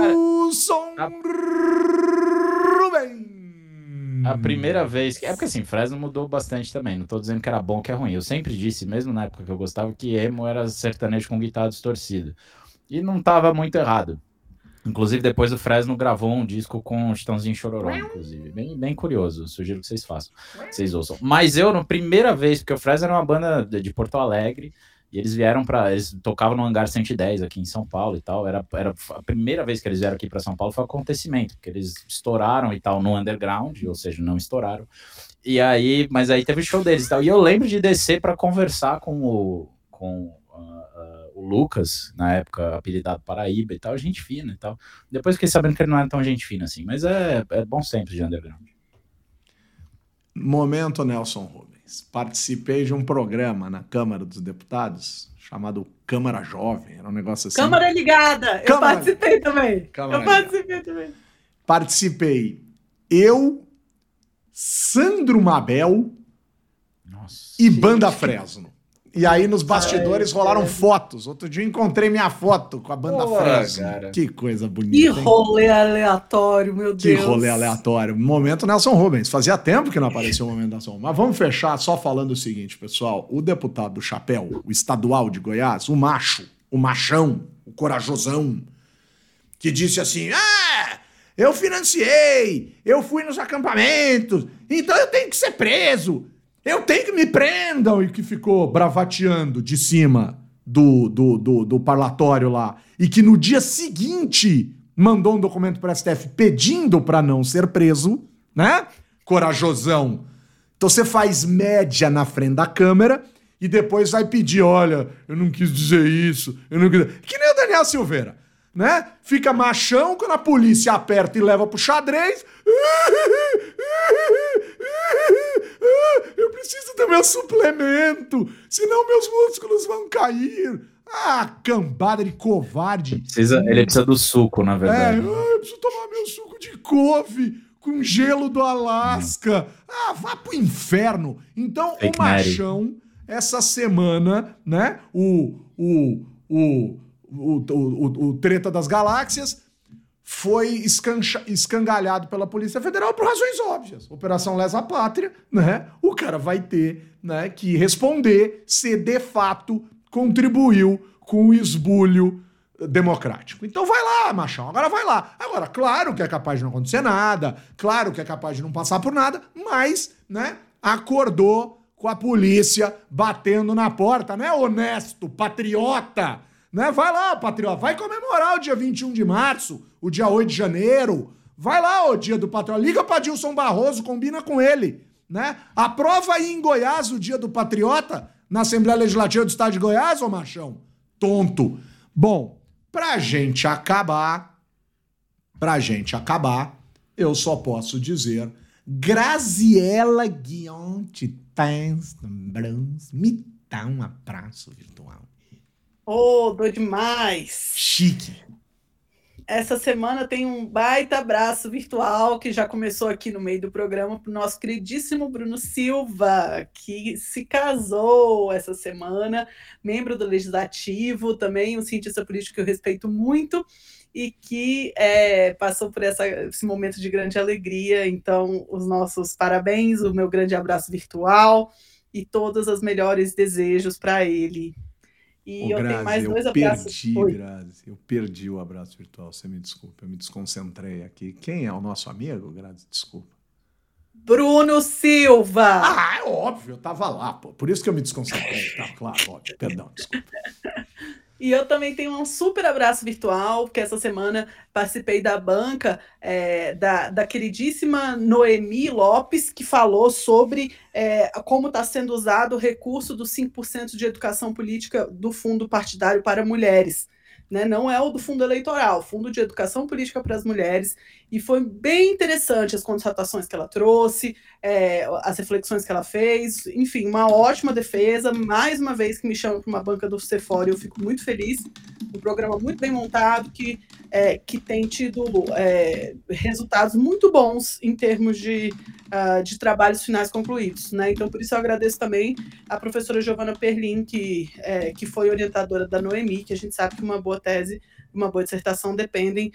Rubem. A primeira vez... É porque assim, Fresno mudou bastante também. Não tô dizendo que era bom, que é ruim. Eu sempre disse, mesmo na época que eu gostava, que emo era sertanejo com guitarra distorcida. E não tava muito errado. Inclusive, depois o Fresno gravou um disco com o Chitãozinho Chororó, inclusive. Bem curioso. Sugiro que vocês façam, vocês ouçam. Mas eu, na primeira vez, porque o Fresno era uma banda de Porto Alegre, e eles vieram eles tocavam no Hangar 110 aqui em São Paulo e tal. Era a primeira vez que eles vieram aqui para São Paulo, foi um acontecimento, porque eles estouraram e tal no underground, ou seja, não estouraram. E aí, mas aí teve o show deles e tal. E eu lembro de descer para conversar com o Lucas, na época apelidado Paraíba e tal, gente fina e tal. Depois fiquei sabendo que ele não era tão gente fina assim, mas é bons tempos de underground. Momento Nelson Rubens. Participei de um programa na Câmara dos Deputados chamado Câmara Jovem, era um negócio assim. Câmara ligada, eu participei também. Participei eu, Sandro Mabel e Banda Fresno. E aí nos bastidores rolaram fotos. Outro dia eu encontrei minha foto com a Banda Fresno. Cara. Que coisa bonita. Que rolê aleatório, meu Deus. Que rolê aleatório. Momento Nelson Rubens. Fazia tempo que não apareceu o momento Nelson Rubens. Mas vamos fechar só falando o seguinte, pessoal. O deputado do chapéu, o estadual de Goiás, o macho, o machão, o corajosão, que disse assim, eu financiei, eu fui nos acampamentos, então eu tenho que ser preso. Eu tenho que me prendam, e que ficou bravateando de cima do parlatório lá, e que no dia seguinte mandou um documento para a STF pedindo para não ser preso, né? Corajosão. Então você faz média na frente da Câmara e depois vai pedir, olha, eu não quis dizer isso, eu não quis... Que nem o Daniel Silveira, né? Fica machão quando a polícia aperta e leva pro xadrez. Eu preciso do meu suplemento, senão meus músculos vão cair. Cambada de covarde. Ele precisa do suco, na verdade. Eu preciso tomar meu suco de couve com gelo do Alasca. Vá pro inferno. Então, o machão, essa semana, né, o Treta das Galáxias foi escangalhado pela Polícia Federal por razões óbvias. Operação Lesa Pátria, né? O cara vai ter, né, que responder se de fato contribuiu com o esbulho democrático. Então vai lá, machão, agora vai lá. Agora, claro que é capaz de não acontecer nada, claro que é capaz de não passar por nada, mas, né, acordou com a polícia batendo na porta, né, honesto, patriota, né? Vai lá, patriota, vai comemorar o dia 21 de março, o dia 8 de janeiro, vai lá o dia do patriota, liga pra Dilson Barroso, combina com ele, né? Aprova aí em Goiás o dia do patriota, na Assembleia Legislativa do Estado de Goiás, ô machão, tonto. Bom, pra gente acabar, eu só posso dizer, Graziella Guionte me dá um abraço virtual. Dou demais. Chique. Essa semana tem um baita abraço virtual que já começou aqui no meio do programa para o nosso queridíssimo Bruno Silva, que se casou essa semana, membro do Legislativo, também um cientista político que eu respeito muito e que passou por esse momento de grande alegria. Então, os nossos parabéns, o meu grande abraço virtual e todos os melhores desejos para ele. E eu tenho mais dois abraços. Grazi, eu perdi o abraço virtual, você me desculpa, eu me desconcentrei aqui. Quem é o nosso amigo, Grazi? Desculpa. Bruno Silva! É óbvio, eu tava lá, pô. Por isso que eu me desconcentrei, tá? Claro, óbvio. Perdão, desculpa. E eu também tenho um super abraço virtual, porque essa semana participei da banca da queridíssima Noemi Lopes, que falou sobre como está sendo usado o recurso dos 5% de educação política do Fundo Partidário para Mulheres. Né? Não é o do Fundo Eleitoral, Fundo de Educação Política para as Mulheres, e foi bem interessante as constatações que ela trouxe, as reflexões que ela fez, enfim, uma ótima defesa, mais uma vez que me chamam para uma banca do Cefório, eu fico muito feliz, um programa muito bem montado, que tem tido resultados muito bons em termos de trabalhos finais concluídos, né? Então, por isso eu agradeço também a professora Giovana Perlin, que foi orientadora da Noemi, que a gente sabe que uma boa tese, uma boa dissertação dependem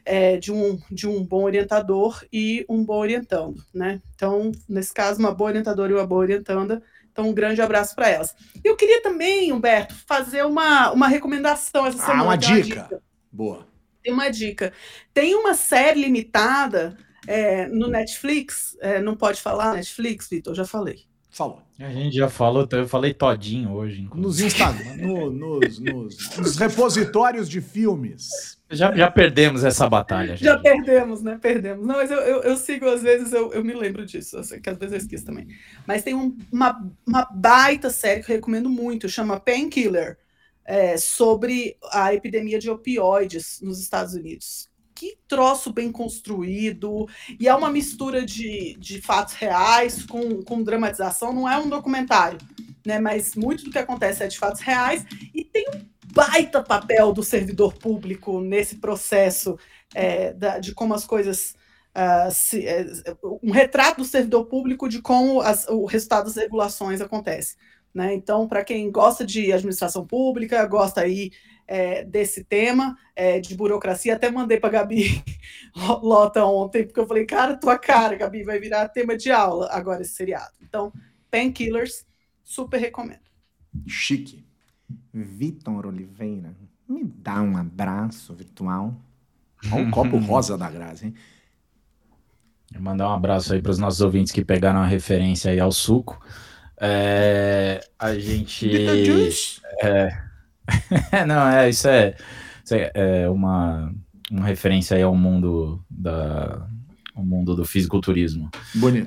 de um bom orientador e um bom orientando, né? Então, nesse caso, uma boa orientadora e uma boa orientanda. Então, um grande abraço para elas. Eu queria também, Humberto, fazer uma recomendação essa semana. Uma dica. Boa. Tem uma dica. Tem uma série limitada no Netflix. Não pode falar Netflix, Vitor? Já falei. Falou. A gente já falou, eu falei todinho hoje. Inclusive. Nos Instagram, nos repositórios de filmes. Já perdemos essa batalha. Já perdemos, né? Perdemos. Não, mas eu sigo, às vezes, eu me lembro disso. Eu sei que às vezes eu esqueço também. Mas tem uma baita série que eu recomendo muito, chama Painkiller, sobre a epidemia de opioides nos Estados Unidos. Que troço bem construído, e é uma mistura de fatos reais com dramatização, não é um documentário, né? Mas muito do que acontece é de fatos reais, e tem um baita papel do servidor público nesse processo de como as coisas... um retrato do servidor público de como o resultado das regulações acontece, né? Então, para quem gosta de administração pública, gosta aí desse tema de burocracia, até mandei para Gabi Lota ontem, porque eu falei, tua cara, Gabi, vai virar tema de aula agora esse seriado. Então, Painkillers, super recomendo. Chique. Vitor Oliveira, me dá um abraço virtual. Olha o copo rosa da Grazi, hein? Vou mandar um abraço aí para os nossos ouvintes que pegaram a referência aí ao suco. A gente... Não, isso é uma referência aí ao mundo do fisiculturismo. Bonito.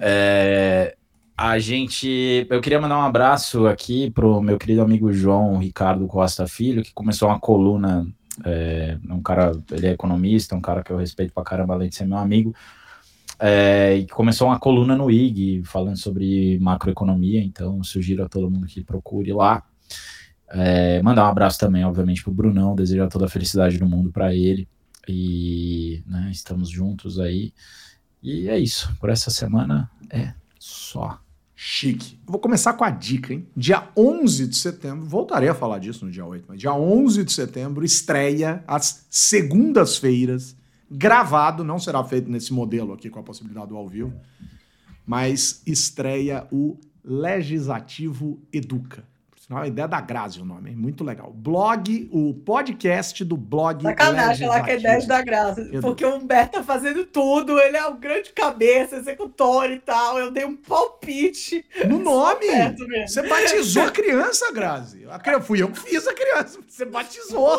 Eu queria mandar um abraço aqui pro meu querido amigo João Ricardo Costa Filho, que começou uma coluna, um cara, ele é economista, um cara que eu respeito pra caramba, além de ser meu amigo, e começou uma coluna no IG, falando sobre macroeconomia, então sugiro a todo mundo que procure lá. Mandar um abraço também, obviamente, pro Brunão, desejar toda a felicidade do mundo para ele, e né, estamos juntos aí, e é isso, por essa semana é só. Chique. Eu vou começar com a dica, hein? Dia 11 de setembro, voltarei a falar disso no dia 8, mas dia 11 de setembro estreia às segundas-feiras, gravado, não será feito nesse modelo aqui com a possibilidade do ao vivo, mas estreia o Legislativo Educa. Não, a ideia da Grazi o nome, hein? Muito legal. O podcast do blog. Sacanagem lá que é 10 da Grazi, porque o Humberto tá fazendo tudo, ele é o grande cabeça, executor e tal. Eu dei um palpite. No nome! Você batizou a criança, Grazi. Fui eu que fiz a criança. Você batizou.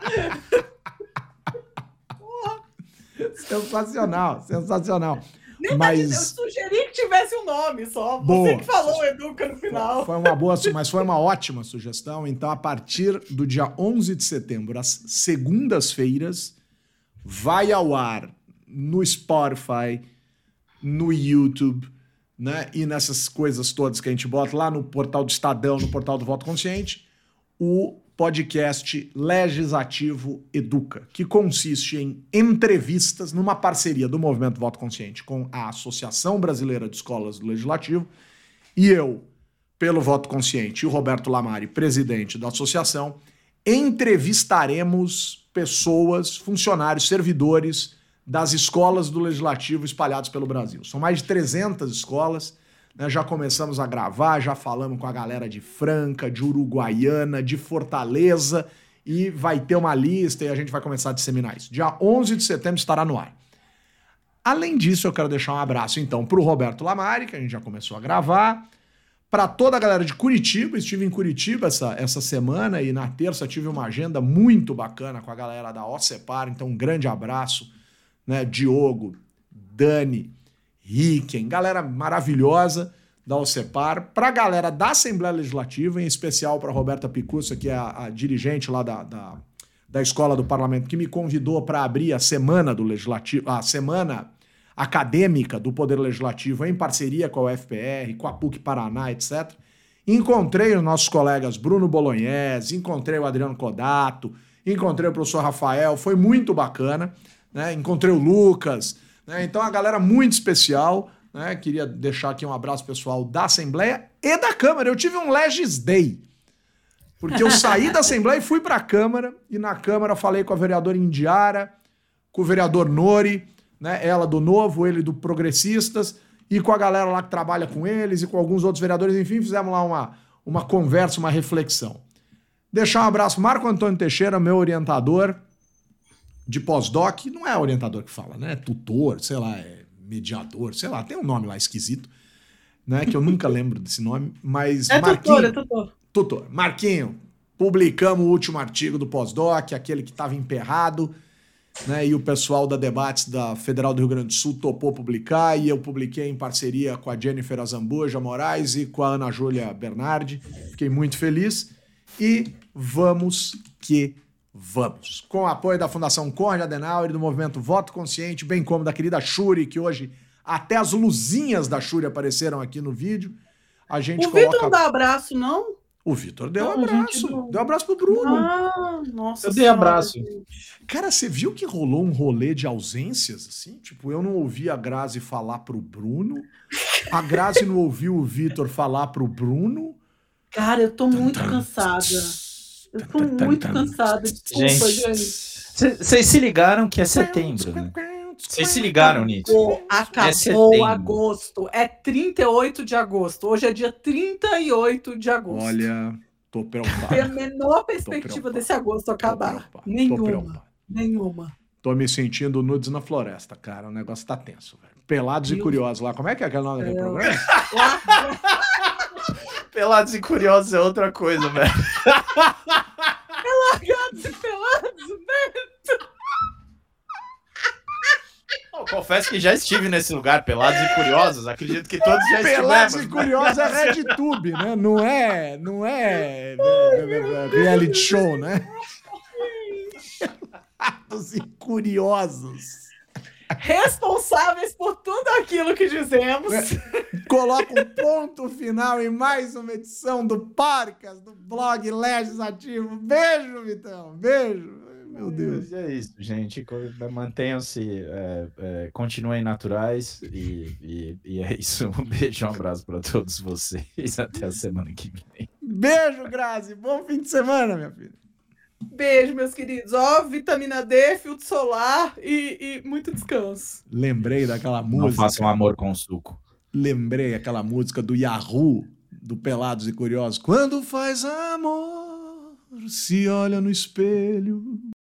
Sensacional. Mas eu sugeri que tivesse um nome só. Boa. Você que falou Educa no final. Foi uma ótima sugestão. Então, a partir do dia 11 de setembro, às segundas-feiras, vai ao ar no Spotify, no YouTube, né? E nessas coisas todas que a gente bota lá no portal do Estadão, no portal do Voto Consciente, o podcast Legislativo Educa, que consiste em entrevistas numa parceria do Movimento Voto Consciente com a Associação Brasileira de Escolas do Legislativo, e eu, pelo Voto Consciente, e o Roberto Lamari, presidente da associação, entrevistaremos pessoas, funcionários, servidores das escolas do Legislativo espalhados pelo Brasil. São mais de 300 escolas, né? Já começamos a gravar, já falamos com a galera de Franca, de Uruguaiana, de Fortaleza, e vai ter uma lista e a gente vai começar a disseminar isso. Dia 11 de setembro estará no ar. Além disso, eu quero deixar um abraço, então, para o Roberto Lamari, que a gente já começou a gravar, para toda a galera de Curitiba. Estive em Curitiba essa semana e na terça tive uma agenda muito bacana com a galera da OCEPAR, então um grande abraço, né? Diogo, Dani, Ricken, galera maravilhosa da OCEPAR, para a galera da Assembleia Legislativa, em especial para Roberta Picuccia, que é a dirigente lá da Escola do Parlamento, que me convidou para abrir a semana do Legislativo, a semana acadêmica do Poder Legislativo em parceria com a UFPR, com a PUC Paraná, etc. Encontrei os nossos colegas Bruno Bolognese, encontrei o Adriano Codato, encontrei o professor Rafael, foi muito bacana, né? Encontrei o Lucas, né? Então a galera muito especial, né? Queria deixar aqui um abraço pessoal da Assembleia e da Câmara. Eu tive um Legis Day, porque eu saí da Assembleia e fui para a Câmara, e na Câmara falei com a vereadora Indiara, com o vereador Nori, né, ela do Novo, ele do Progressistas, e com a galera lá que trabalha com eles e com alguns outros vereadores, enfim, fizemos lá uma conversa, uma reflexão. Deixar um abraço, Marco Antônio Teixeira, meu orientador de pós-doc, não é orientador que fala, né, é tutor, sei lá, é mediador, sei lá, tem um nome lá esquisito, né, que eu nunca lembro desse nome, mas é Marquinho, tutor. Marquinho, publicamos o último artigo do pós-doc, aquele que estava emperrado, né, e o pessoal da Debates da Federal do Rio Grande do Sul topou publicar, e eu publiquei em parceria com a Jennifer Azambuja Moraes e com a Ana Júlia Bernardi. Fiquei muito feliz. E vamos que vamos. Com o apoio da Fundação Konrad Adenauer e do Movimento Voto Consciente, bem como da querida Shuri, que hoje até as luzinhas da Shuri apareceram aqui no vídeo. A gente coloca... Vitor não dá abraço, não? O Vitor deu abraço. Deu abraço pro Bruno. Nossa, eu dei abraço. Cara, você viu que rolou um rolê de ausências, assim? Tipo, eu não ouvi a Grazi falar pro Bruno. A Grazi não ouviu o Vitor falar pro Bruno. Cara, eu tô muito cansada. Eu tô muito cansada. Desculpa, gente. Vocês se ligaram que é setembro, né? Vocês se ligaram nisso? Acabou agosto. É 38 de agosto. Hoje é dia 38 de agosto. Olha, tô preocupado. Tem a menor perspectiva desse agosto acabar. Nenhuma. Tô me sentindo nudes na floresta, cara. O negócio tá tenso, velho. Pelados e Curiosos lá. Como é que é aquele nome daquele programa? Pelados e Curiosos é outra coisa, velho. Largados e pelados, velho. Eu confesso que já estive nesse lugar, Pelados e Curiosos. Acredito que todos já estivemos. Pelados e Curiosos é RedTube, né? Não é reality show, né? Pelados e Curiosos. Responsáveis por tudo aquilo que dizemos. Coloca um ponto final em mais uma edição do Parcas, do blog Legislativo. Beijo, Vitão. Beijo. Meu Deus. É isso, gente. Mantenham-se, continuem naturais e é isso. Um beijo, um abraço para todos vocês. Até a semana que vem. Beijo, Grazi. Bom fim de semana, minha filha. Beijo, meus queridos. Ó, vitamina D, filtro solar e muito descanso. Lembrei daquela música. Não façam amor com suco. Lembrei aquela música do Yahoo, do Pelados e Curiosos. Quando faz amor, se olha no espelho.